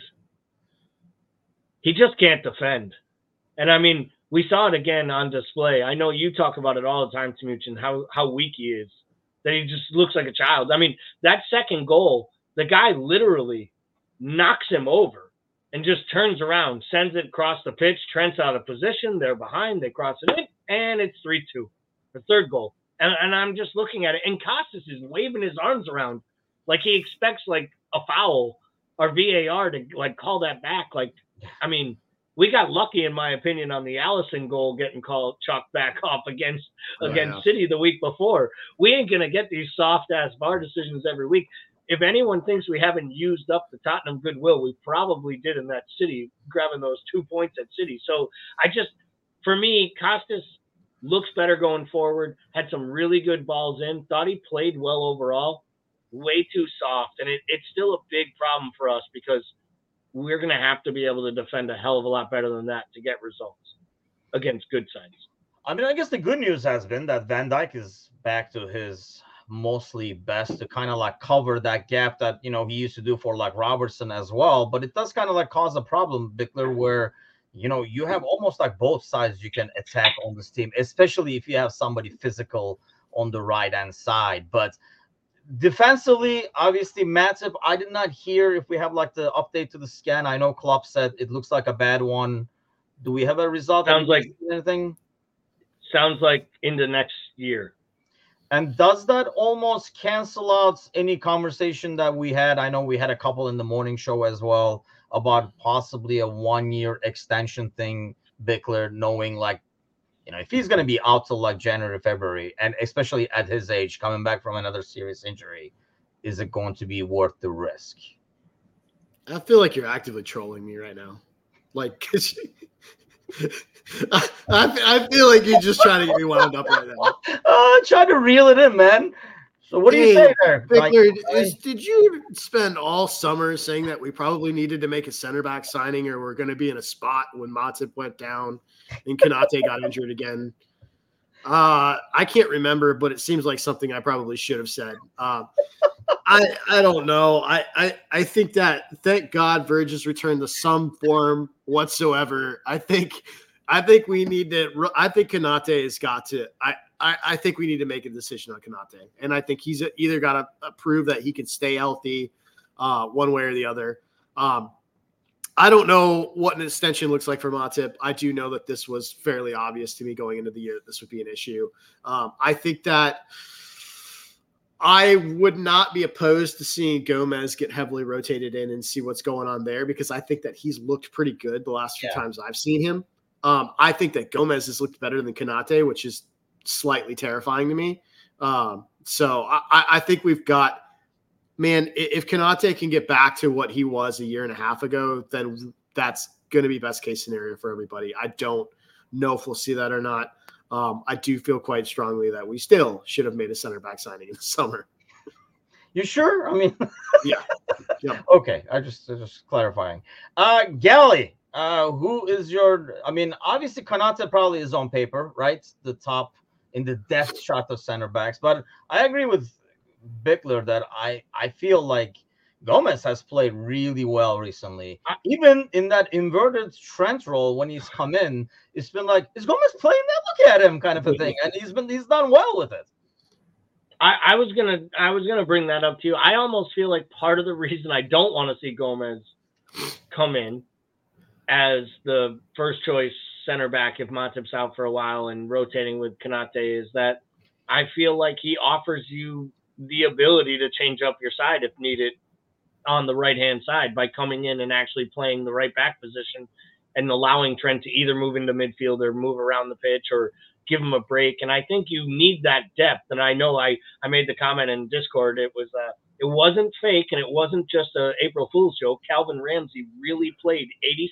he just can't defend. And, I mean, we saw it again on display. I know you talk about it all the time, Timuchin, how weak he is. That he just looks like a child. I mean, that second goal, the guy literally knocks him over and just turns around, sends it across the pitch. Trent's out of position. They're behind. They cross it in, and it's 3-2. The third goal. And I'm just looking at it, and Costas is waving his arms around like he expects, like, a foul or VAR to, like, call that back. Like, I mean, we got lucky, in my opinion, on the Allison goal getting chalked back off against City the week before. We ain't going to get these soft-ass VAR decisions every week. If anyone thinks we haven't used up the Tottenham goodwill, we probably did in that City, grabbing those 2 points at City. So for me, Costas looks better going forward, had some really good balls in, thought he played well overall, way too soft. And it's still a big problem for us because we're going to have to be able to defend a hell of a lot better than that to get results against good sides. I mean, I guess the good news has been that Van Dijk is back to his mostly best to kind of like cover that gap that, you know, he used to do for like Robertson as well. But it does kind of like cause a problem, Bickler, where, you know, you have almost like both sides you can attack on this team, especially if you have somebody physical on the right-hand side. But defensively, obviously, Matip, I did not hear if we have like the update to the scan. I know Klopp said it looks like a bad one. Do we have a result? Sounds like anything. Sounds like into next year. And does that almost cancel out any conversation that we had? I know we had a couple in the morning show as well about possibly a 1-year extension thing, Bickler, knowing like if he's going to be out till like January, February, and especially at his age, coming back from another serious injury, is it going to be worth the risk? I feel like you're actively trolling me right now. Like, I feel like you're just trying to get me wound up right now. Trying to reel it in, man. So what do you say there? Bickler, did you spend all summer saying that we probably needed to make a center back signing, or we're going to be in a spot when Matip went down and Konate got injured again? I can't remember, but it seems like something I probably should have said. I don't know. I think that, thank God Verge has returned to some form whatsoever. I think we need to. I think Konate has got to. I think we need to make a decision on Konate, and I think he's either got to prove that he can stay healthy, one way or the other. I don't know what an extension looks like for Matip. I do know that this was fairly obvious to me going into the year that this would be an issue. I think that I would not be opposed to seeing Gomez get heavily rotated in and see what's going on there, because I think that he's looked pretty good the last few times I've seen him. I think that Gomez has looked better than Konate, which is slightly terrifying to me. So I think we've got, man, if Konate can get back to what he was a year and a half ago, then that's going to be best case scenario for everybody. I don't know if we'll see that or not. I do feel quite strongly that we still should have made a center back signing in the summer. You sure? I mean, yeah. Okay. I just clarifying. Gally, who is your? I mean, obviously Konate probably is on paper, right? The top in the depth chart of center backs, but I agree with Bickler that I feel like Gomez has played really well recently. Even in that inverted Trent role when he's come in, it's been like, is Gomez playing that? Look at him, kind of a thing, and he's done well with it. I was gonna bring that up to you. I almost feel like part of the reason I don't want to see Gomez come in as the first choice center back if Matip's out for a while and rotating with Konate is that I feel like he offers you the ability to change up your side if needed on the right-hand side by coming in and actually playing the right back position and allowing Trent to either move into midfield or move around the pitch or give him a break. And I think you need that depth. And I know I made the comment in Discord. It wasn't fake and it wasn't just a April Fool's joke. Calvin Ramsey really played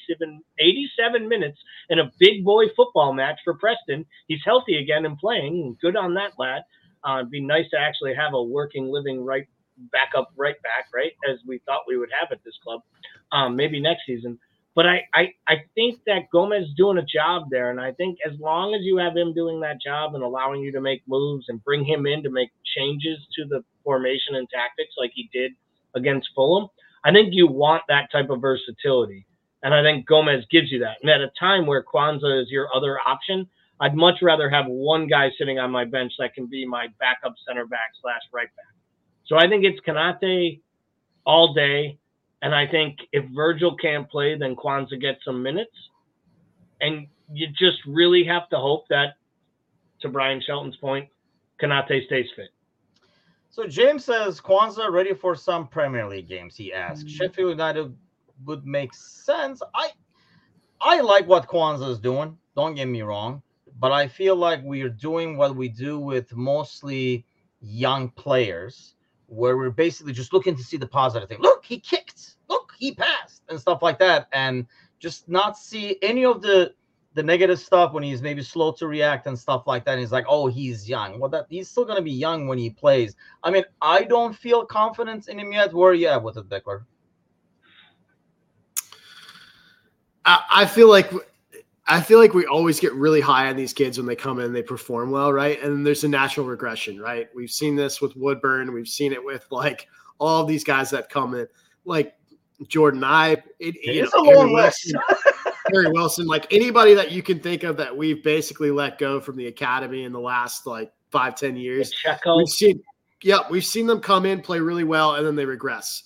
87 minutes in a big boy football match for Preston. He's healthy again and playing. Good on that lad. It'd be nice to actually have a working, living right back, right, as we thought we would have at this club, maybe next season. But I think that Gomez is doing a job there, and I think as long as you have him doing that job and allowing you to make moves and bring him in to make changes to the formation and tactics like he did against Fulham, I think you want that type of versatility, and I think Gomez gives you that. And at a time where Kwanzaa is your other option, I'd much rather have one guy sitting on my bench that can be my backup center back / right back. So I think it's Konate all day. And I think if Virgil can't play, then Kwanzaa gets some minutes. And you just really have to hope that, to Brian Shelton's point, Konate stays fit. So James says, Kwanzaa ready for some Premier League games, he asked. Sheffield United would make sense. I like what Kwanzaa is doing. Don't get me wrong. But I feel like we are doing what we do with mostly young players, where we're basically just looking to see the positive thing. Look, he kicked. Look, he passed and stuff like that. And just not see any of the negative stuff when he's maybe slow to react and stuff like that. And he's like, oh, he's young. Well, he's still going to be young when he plays. I mean, I don't feel confidence in him yet. Where are you at with it, Bickler? I feel like we always get really high on these kids when they come in, they perform well, right? And there's a natural regression, right? We've seen this with Woodburn. We've seen it with like all of these guys that come in, like Jordan Ibe. It's a long list. Harry Wilson, like anybody that you can think of that we've basically let go from the academy in the last like 5-10 years. We've seen them come in, play really well, and then they regress.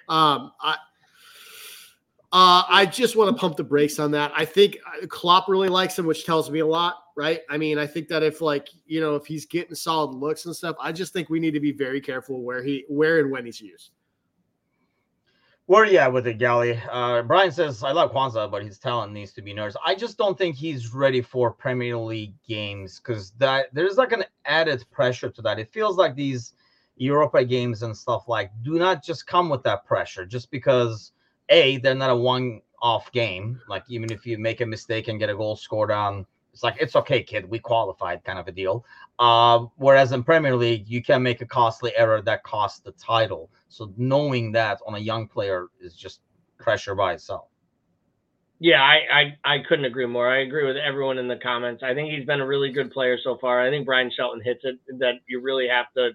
I just want to pump the brakes on that. I think Klopp really likes him, which tells me a lot, right? I mean, I think that if he's getting solid looks and stuff, I just think we need to be very careful where and when he's used. Where are you at with it, Gally? Brian says, I love Kwanzaa, but his talent needs to be nursed. I just don't think he's ready for Premier League games because there's like an added pressure to that. It feels like these Europa games and stuff do not just come with that pressure just because, A, they're not a one-off game. Like, even if you make a mistake and get a goal scored on, it's like, it's okay, kid, we qualified kind of a deal. Whereas in Premier League, you can make a costly error that costs the title. So knowing that on a young player is just pressure by itself. Yeah, I couldn't agree more. I agree with everyone in the comments. I think he's been a really good player so far. I think Brian Shelton hits it that you really have to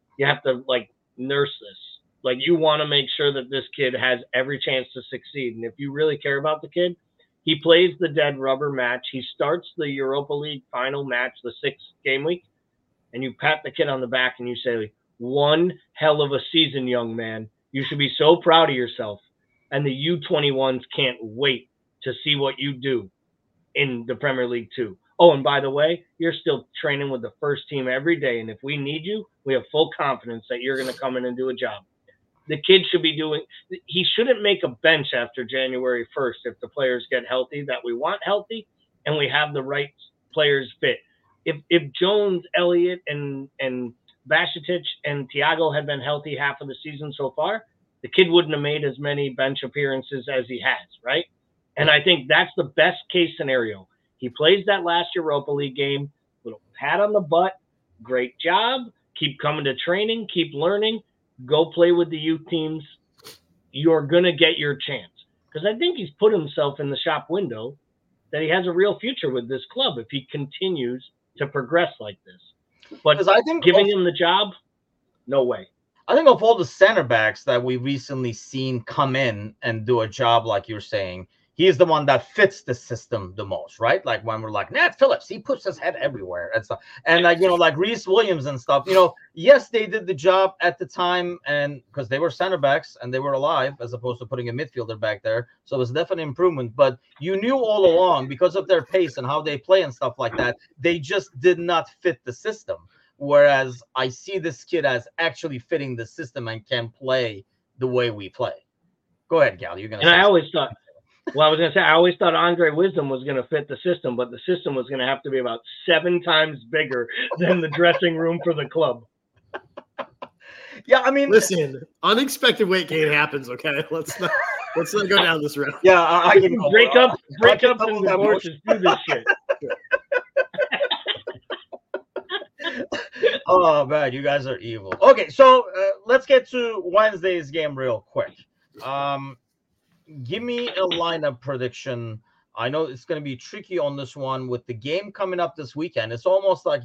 like nurse this. Like, you want to make sure that this kid has every chance to succeed. And if you really care about the kid, he plays the dead rubber match. He starts the Europa League final match, the 6th game week, and you pat the kid on the back and you say, one hell of a season, young man. You should be so proud of yourself. And the U21s can't wait to see what you do in the Premier League too. Oh, and by the way, you're still training with the first team every day. And if we need you, we have full confidence that you're going to come in and do a job. The kid should be he shouldn't make a bench after January 1st if the players get healthy that we want healthy and we have the right players fit. If Jones, Elliott, and Bacetic and Thiago had been healthy half of the season so far, the kid wouldn't have made as many bench appearances as he has, right? And I think that's the best case scenario. He plays that last Europa League game, little pat on the butt, great job, keep coming to training, keep learning, go play with the youth teams. You're going to get your chance. Because I think he's put himself in the shop window that he has a real future with this club if he continues to progress like this. But I think giving him the job, no way. I think of all the center backs that we've recently seen come in and do a job like you're saying, he is the one that fits the system the most, right? Like when we're like, Nat Phillips, he puts his head everywhere and stuff. And like Reece Williams and stuff, yes, they did the job at the time and because they were center backs and they were alive as opposed to putting a midfielder back there. So it was definitely an improvement. But you knew all along because of their pace and how they play and stuff like that, they just did not fit the system. Whereas I see this kid as actually fitting the system and can play the way we play. Go ahead, Gal. You're going to say I always thought, I was going to say, I always thought Andre Wisdom was going to fit the system, but the system was going to have to be about 7 times bigger than the dressing room for the club. Yeah, I mean, listen, unexpected weight gain happens. Okay, let's not go down this road. Yeah, I can breakups and divorces do this shit. Oh man, you guys are evil. Okay, so let's get to Wednesday's game real quick. Give me a lineup prediction. I know it's going to be tricky on this one with the game coming up this weekend. It's almost like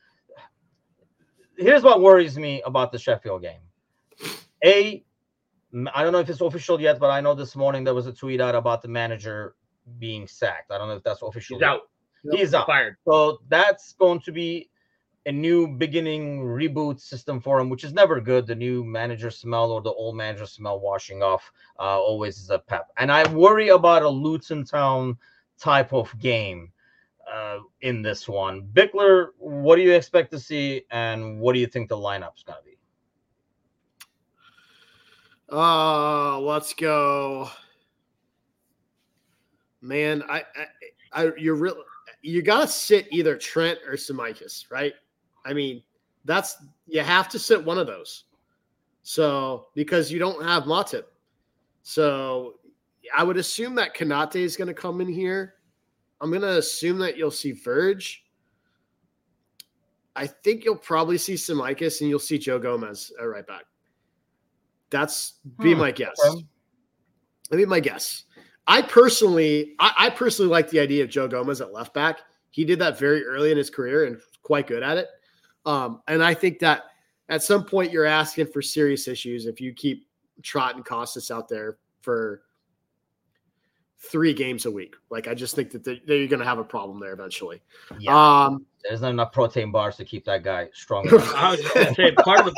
here's what worries me about the Sheffield game. I don't know if it's official yet, but I know this morning there was a tweet out about the manager being sacked. I don't know if that's official. He's out. He's out. Fired. So that's going to be a new beginning reboot system for him, which is never good. The new manager smell or the old manager smell washing off always is a pep. And I worry about a Luton Town type of game in this one. Bickler, what do you expect to see, and what do you think the lineup's going to be? Let's go. Man, you got to sit either Trent or Tsimikas, right? I mean, you have to sit one of those. So, because you don't have Matip. So, I would assume that Konate is going to come in here. I'm going to assume that you'll see Verge. I think you'll probably see Tsimikas and you'll see Joe Gomez at right back. That's my guess. Okay. That'd be my guess. I personally like the idea of Joe Gomez at left back. He did that very early in his career and quite good at it. And I think that at some point you're asking for serious issues if you keep trotting Costas out there for 3 games a week. Like, I just think that you're going to have a problem there eventually. Yeah. There's not enough protein bars to keep that guy strong. I was just going to say part of the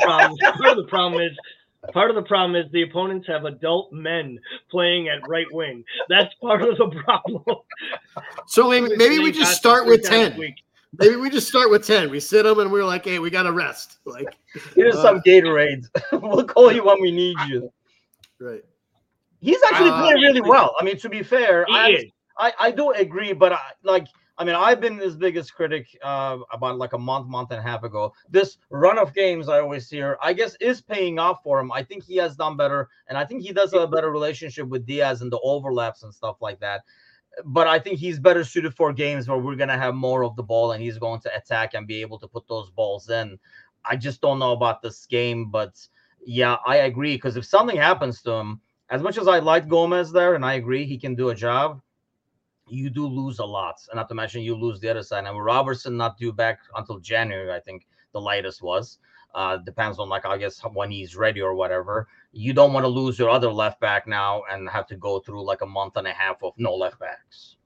problem is the opponents have adult men playing at right wing. That's part of the problem. So maybe we just start with 10. Maybe we just start with 10. We sit them and we're like, hey, we got to rest. Like, here's some Gatorades. We'll call you when we need you. Right. He's actually playing really well. I mean, to be fair, He is. I do agree, but I've been his biggest critic about like a month and a half ago. This run of games I always hear, I guess, is paying off for him. I think he has done better, and I think he does have a better relationship with Diaz and the overlaps and stuff like that. But I think he's better suited for games where we're going to have more of the ball and he's going to attack and be able to put those balls in. I just don't know about this game, but yeah, I agree. Because if something happens to him, as much as I like Gomez there, and I agree he can do a job, you do lose a lot. And not to mention you lose the other side. And with Robertson not due back until January, I think the latest was. Depends on, like, I guess when he's ready or whatever. You don't want to lose your other left back now and have to go through like a month and a half of no left backs.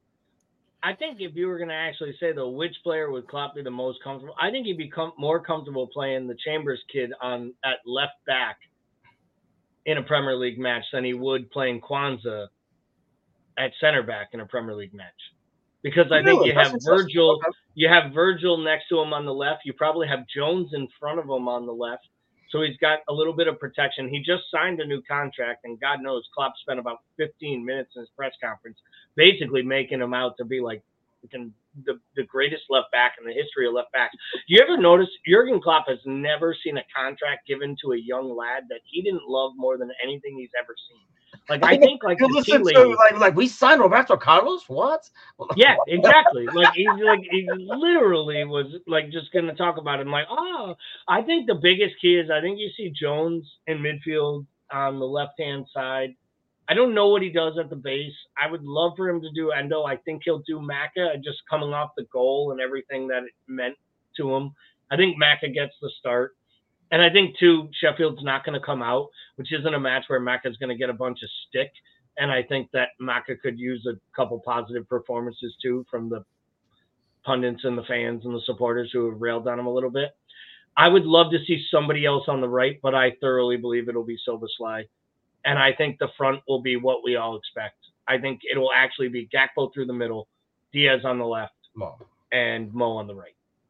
I think if you were going to actually say, though, which player would Klopp be the most comfortable, I think he'd be more comfortable playing the Chambers kid at left back in a Premier League match than he would playing Kwanzaa at center back in a Premier League match. Because I think you have Virgil next to him on the left. You probably have Jones in front of him on the left. So he's got a little bit of protection. He just signed a new contract, and God knows Klopp spent about 15 minutes in his press conference basically making him out to be like the greatest left back in the history of left backs. You ever notice Jurgen Klopp has never seen a contract given to a young lad that he didn't love more than anything he's ever seen? Like, I think, like, you listen to like we signed Roberto Carlos. What? Yeah, exactly. He literally was like just going to talk about him. Like, I think the biggest key is I think you see Jones in midfield on the left hand side. I don't know what he does at the base. I would love for him to do Endo. I think he'll do Maka, just coming off the goal and everything that it meant to him. I think Maka gets the start. And I think, too, Sheffield's not going to come out, which isn't a match where Maka's going to get a bunch of stick. And I think that Maka could use a couple positive performances, too, from the pundits and the fans and the supporters who have railed on him a little bit. I would love to see somebody else on the right, but I thoroughly believe it'll be Szoboszlai. And I think the front will be what we all expect. I think it will actually be Gakpo through the middle, Diaz on the left, and Mo on the right.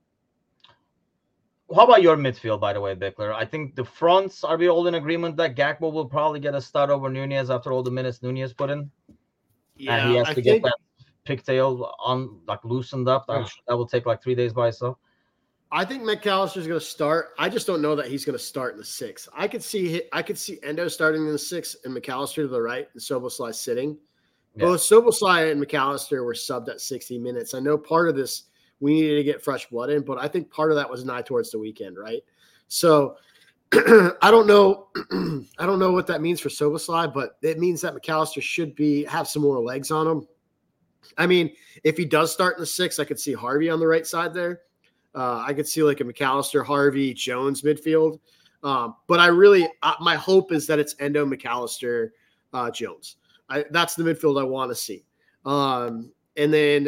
How about your midfield, by the way, Bickler? I think the fronts, are we all in agreement that Gakpo will probably get a start over Nunez after all the minutes Nunez put in? Yeah, and he has to get that pigtail loosened up. I'm sure that will take like 3 days by itself. I think McAllister's going to start. I just don't know that he's going to start in the 6. I could see Endo starting in the 6 and McAllister to the right and Szoboszlai sitting. Yeah. Both Szoboszlai and McAllister were subbed at 60 minutes. I know part of this we needed to get fresh blood in, but I think part of that was an eye towards the weekend, right? So I don't know. I don't know what that means for Szoboszlai, but it means that McAllister should have some more legs on him. I mean, if he does start in the 6, I could see Harvey on the right side there. I could see like a McAllister, Harvey, Jones midfield. But my hope is that it's Endo, McAllister, Jones. That's the midfield I want to see. And then,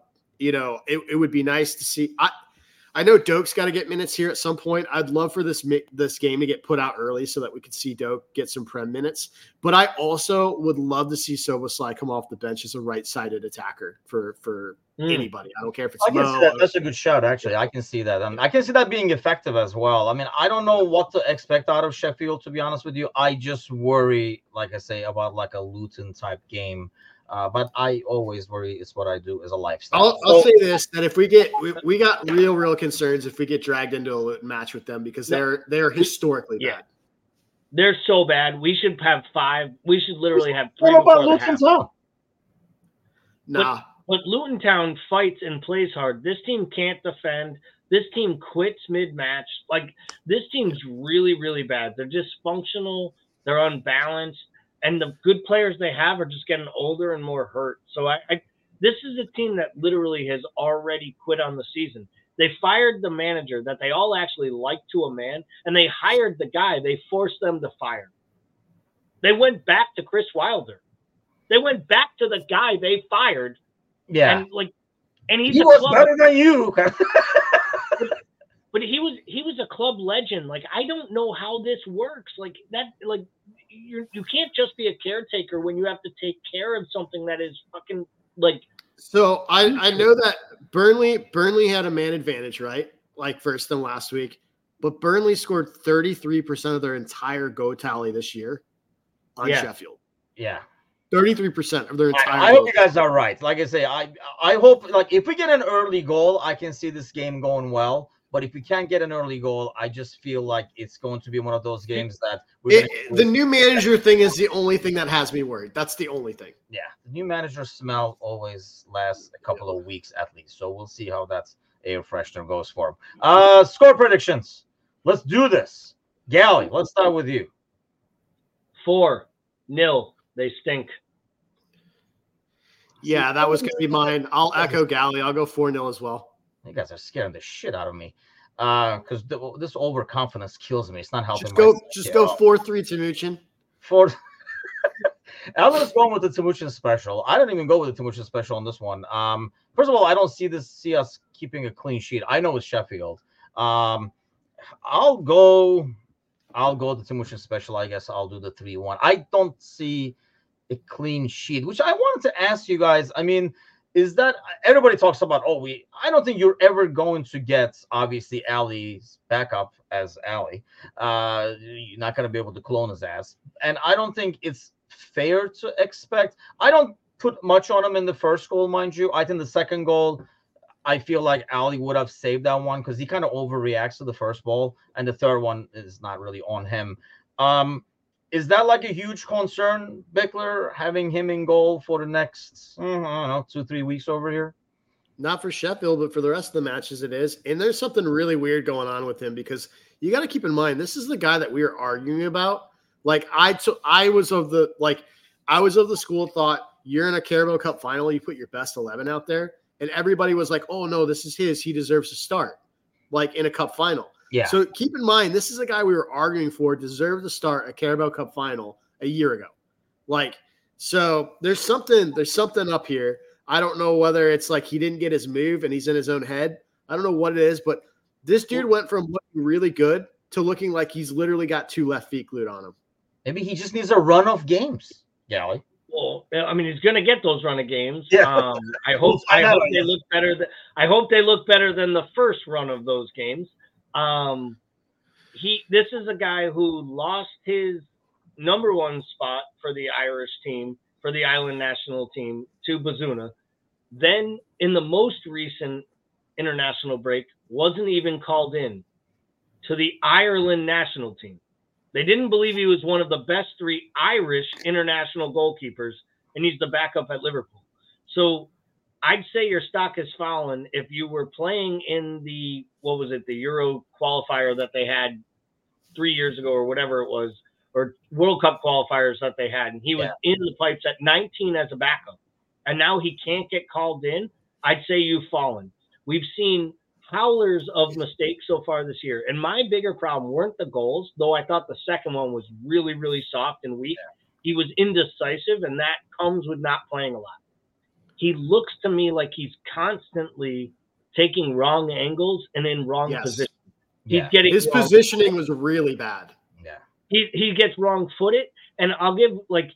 it would be nice to see. I know Doak's got to get minutes here at some point. I'd love for this game to get put out early so that we could see Doak get some Prem minutes. But I also would love to see Szoboszlai come off the bench as a right-sided attacker for anybody. I don't care if it's Mo. That's a good shot, actually. I can see that. I can see that being effective as well. I mean, I don't know what to expect out of Sheffield, to be honest with you. I just worry, like I say, about like a Luton-type game. But I always worry. It's what I do as a lifestyle. I'll say this: that if we got real concerns if we get dragged into a Luton match with them because they're historically bad. They're so bad. We should have 5. We should literally have 3. What about Luton Town? Nah. But Luton Town fights and plays hard. This team can't defend. This team quits mid-match. Like, this team's really, really bad. They're dysfunctional. They're unbalanced. And the good players they have are just getting older and more hurt. So this is a team that literally has already quit on the season. They fired the manager that they all actually liked to a man, and they hired the guy they forced them to fire. They went back to Chris Wilder. They went back to the guy they fired. Yeah. And he was better than you. But he was a club legend. Like, I don't know how this works. Like that, like you can't just be a caretaker when you have to take care of something that is fucking like. So I know that Burnley had a man advantage, right? Like first than last week, but Burnley scored 33% of their entire goal tally this year on Sheffield. Yeah. 33% of their entire. I hope you guys are right. Like I say, I hope, like, if we get an early goal, I can see this game going well. But if we can't get an early goal, I just feel like it's going to be one of those games that the new manager thing is the only thing that has me worried. That's the only thing. Yeah, the new manager smell always lasts a couple of weeks at least. So we'll see how that air freshener goes for him. Score predictions. Let's do this. Gally, let's start with you. 4-0. They stink. Yeah, that was going to be mine. I'll echo Gally. I'll go 4-0 as well. You guys are scaring the shit out of me. Because this overconfidence kills me. It's not helping. Just go 4-3 Timuchin. Alan's going with the Timuchin special. I didn't even go with the Timuchin special on this one. First of all, I don't see us keeping a clean sheet. I know it's Sheffield. I'll go the Timuchin special. I guess I'll do the 3-1. I don't see a clean sheet, which I wanted to ask you guys. I mean, is that everybody talks about? I don't think you're ever going to get obviously Ali's backup as Ali. You're not going to be able to clone his ass, and I don't think it's fair to expect. I don't put much on him in the first goal, mind you. I think the second goal, I feel like Ali would have saved that one because he kind of overreacts to the first ball, and the third one is not really on him. Is that like a huge concern, Bickler, having him in goal for the next, 2-3 weeks over here? Not for Sheffield, but for the rest of the matches it is. And there's something really weird going on with him because you got to keep in mind, this is the guy that we were arguing about. Like I was of the school thought, you're in a Carabao Cup final, you put your best 11 out there. And everybody was like, oh no, this is his. He deserves to start like in a cup final. Yeah. So keep in mind, this is a guy we were arguing for deserved to start a Carabao Cup final a year ago. Like, so there's something up here. I don't know whether it's like he didn't get his move and he's in his own head. I don't know what it is, but this dude went from looking really good to looking like he's literally got 2 left feet glued on him. Maybe he just needs a run of games, Gally. Well, I mean, he's going to get those run of games. Yeah. I hope they look better. I hope they look better than the first run of those games. This is a guy who lost his number 1 spot for the Irish team, for the Ireland national team, to Bazuna. Then in the most recent international break, wasn't even called in to the Ireland national team. They didn't believe he was one of the best 3 Irish international goalkeepers, and he's the backup at Liverpool. So I'd say your stock has fallen if you were playing in the Euro qualifier that they had 3 years ago or whatever it was, or World Cup qualifiers that they had, and he was in the pipes at 19 as a backup, and now he can't get called in. I'd say you've fallen. We've seen howlers of mistakes so far this year, and my bigger problem weren't the goals, though I thought the second one was really, really soft and weak. He was indecisive, and that comes with not playing a lot. He looks to me like he's constantly taking wrong angles and in wrong positions. His positioning was really bad. Yeah. He gets wrong-footed, and I'll give,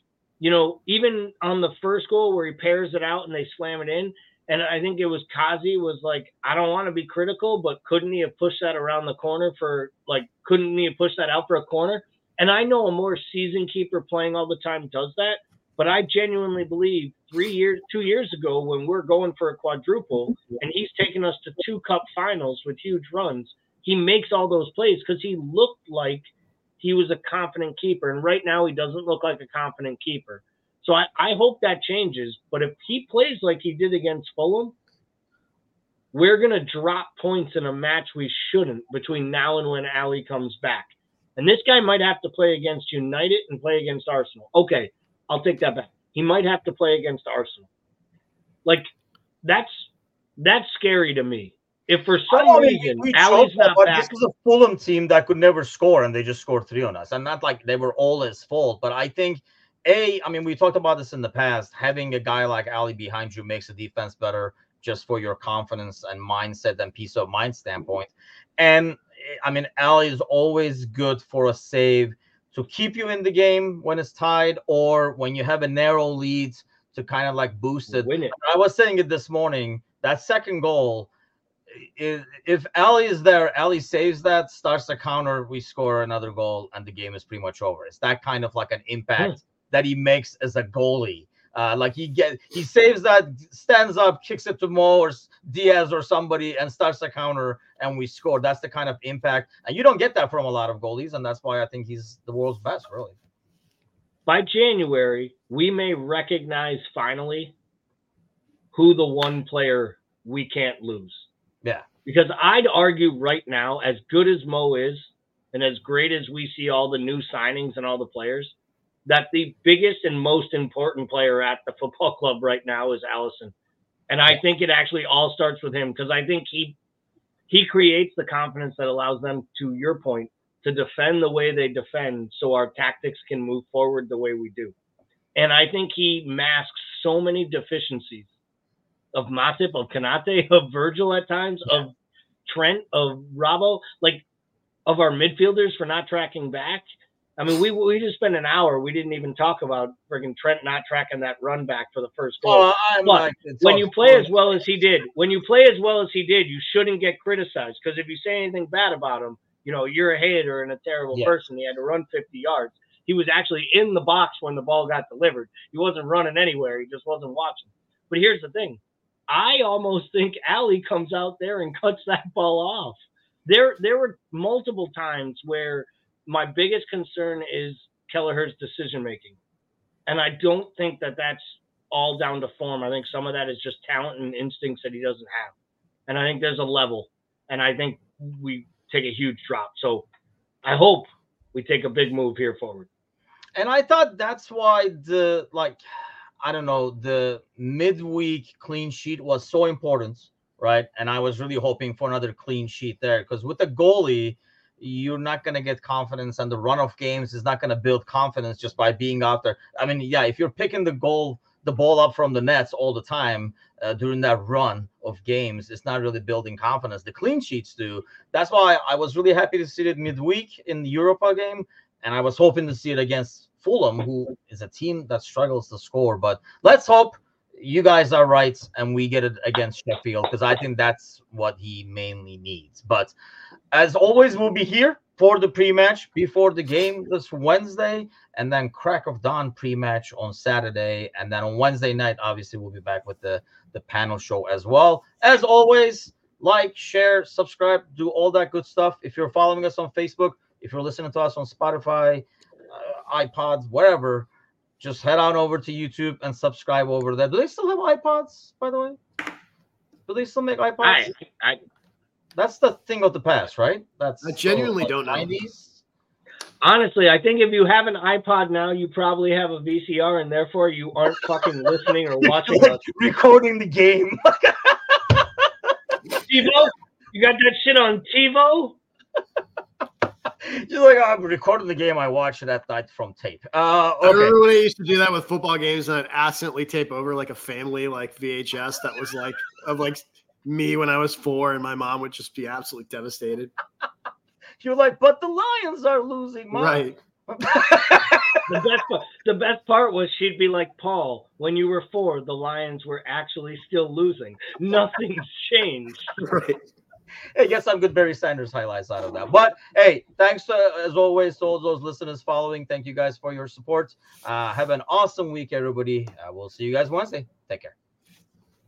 even on the first goal where he pairs it out and they slam it in, and I think it was Kazi was like, I don't want to be critical, but couldn't he have pushed that around the corner couldn't he have pushed that out for a corner? And I know a more seasoned keeper playing all the time does that, but I genuinely believe 2 years ago when we're going for a quadruple and he's taken us to 2 cup finals with huge runs, he makes all those plays because he looked like he was a confident keeper. And right now he doesn't look like a confident keeper. So I hope that changes. But if he plays like he did against Fulham, we're going to drop points in a match we shouldn't between now and when Ali comes back. And this guy might have to play against United and play against Arsenal. Okay, I'll take that back. He might have to play against Arsenal. That's scary to me. If for some reason Ali's not back. This was a Fulham team that could never score, and they just scored 3 on us. And not like they were all his fault, but I think we talked about this in the past. Having a guy like Ali behind you makes the defense better just for your confidence and mindset and peace of mind standpoint. And Ali is always good for a save to keep you in the game when it's tied or when you have a narrow lead to kind of boost it. Win it. I was saying it this morning, that second goal, if Ali is there, Ali saves that, starts the counter, we score another goal, and the game is pretty much over. It's that kind of like an impact that he makes as a goalie. Like he saves that, stands up, kicks it to Mo or Diaz or somebody, and starts a counter, and we score. That's the kind of impact, and you don't get that from a lot of goalies, and that's why I think he's the world's best, really. By January, we may recognize finally who the one player we can't lose. Yeah. Because I'd argue right now, as good as Mo is, and as great as we see all the new signings and all the players, that the biggest and most important player at the football club right now is Allison. And I think it actually all starts with him, because I think he creates the confidence that allows them, to your point, to defend the way they defend so our tactics can move forward the way we do. And I think he masks so many deficiencies of Matip, of Konate, of Virgil at times, of Trent, of Rabo, like of our midfielders for not tracking back. I mean, we just spent an hour. We didn't even talk about friggin' Trent not tracking that run back for the first goal. But when you play as well as he did, you shouldn't get criticized, because if you say anything bad about him, you know, you're a hater and a terrible person. He had to run 50 yards. He was actually in the box when the ball got delivered. He wasn't running anywhere. He just wasn't watching. But here's the thing. I almost think Ali comes out there and cuts that ball off. There were multiple times where my biggest concern is Kelleher's decision-making. And I don't think that that's all down to form. I think some of that is just talent and instincts that he doesn't have. And I think there's a level. And I think we take a huge drop. So I hope we take a big move here forward. And I thought that's why the midweek clean sheet was so important, right? And I was really hoping for another clean sheet there, because with the goalie, you're not going to get confidence, and the run of games is not going to build confidence just by being out there. I mean, yeah, if you're picking the ball up from the nets all the time during that run of games, it's not really building confidence. The clean sheets do. That's why I was really happy to see it midweek in the Europa game, and I was hoping to see it against Fulham, who is a team that struggles to score. But let's hope you guys are right and we get it against Sheffield, because I think that's what he mainly needs. But as always, we'll be here for the pre-match before the game this Wednesday, and then crack of dawn pre-match on Saturday. And then on Wednesday night, obviously, we'll be back with the panel show as well. As always, like, share, subscribe, do all that good stuff. If you're following us on Facebook, if you're listening to us on Spotify, iPods, whatever, just head on over to YouTube and subscribe over there. Do they still have iPods, by the way? Do they still make iPods? That's the thing of the past, right? I genuinely don't know. 90s? Honestly, I think if you have an iPod now, you probably have a VCR, and therefore you aren't fucking listening or watching us. Recording the game. TiVo? You got that shit on TiVo? Just like, I'm recording the game, I watched it at night from tape. Okay. I remember when I used to do that with football games, and I'd accidentally tape over like a family like VHS that was like of like me when I was 4, and my mom would just be absolutely devastated. You're like, but the Lions are losing, Mom. Right. The best part was she'd be like, Paul, when you were 4, the Lions were actually still losing. Nothing's changed. Right. Hey, get some good Barry Sanders highlights out of that. But hey, thanks as always to all those listeners following. Thank you guys for your support. Have an awesome week, everybody. We'll see you guys Wednesday. Take care.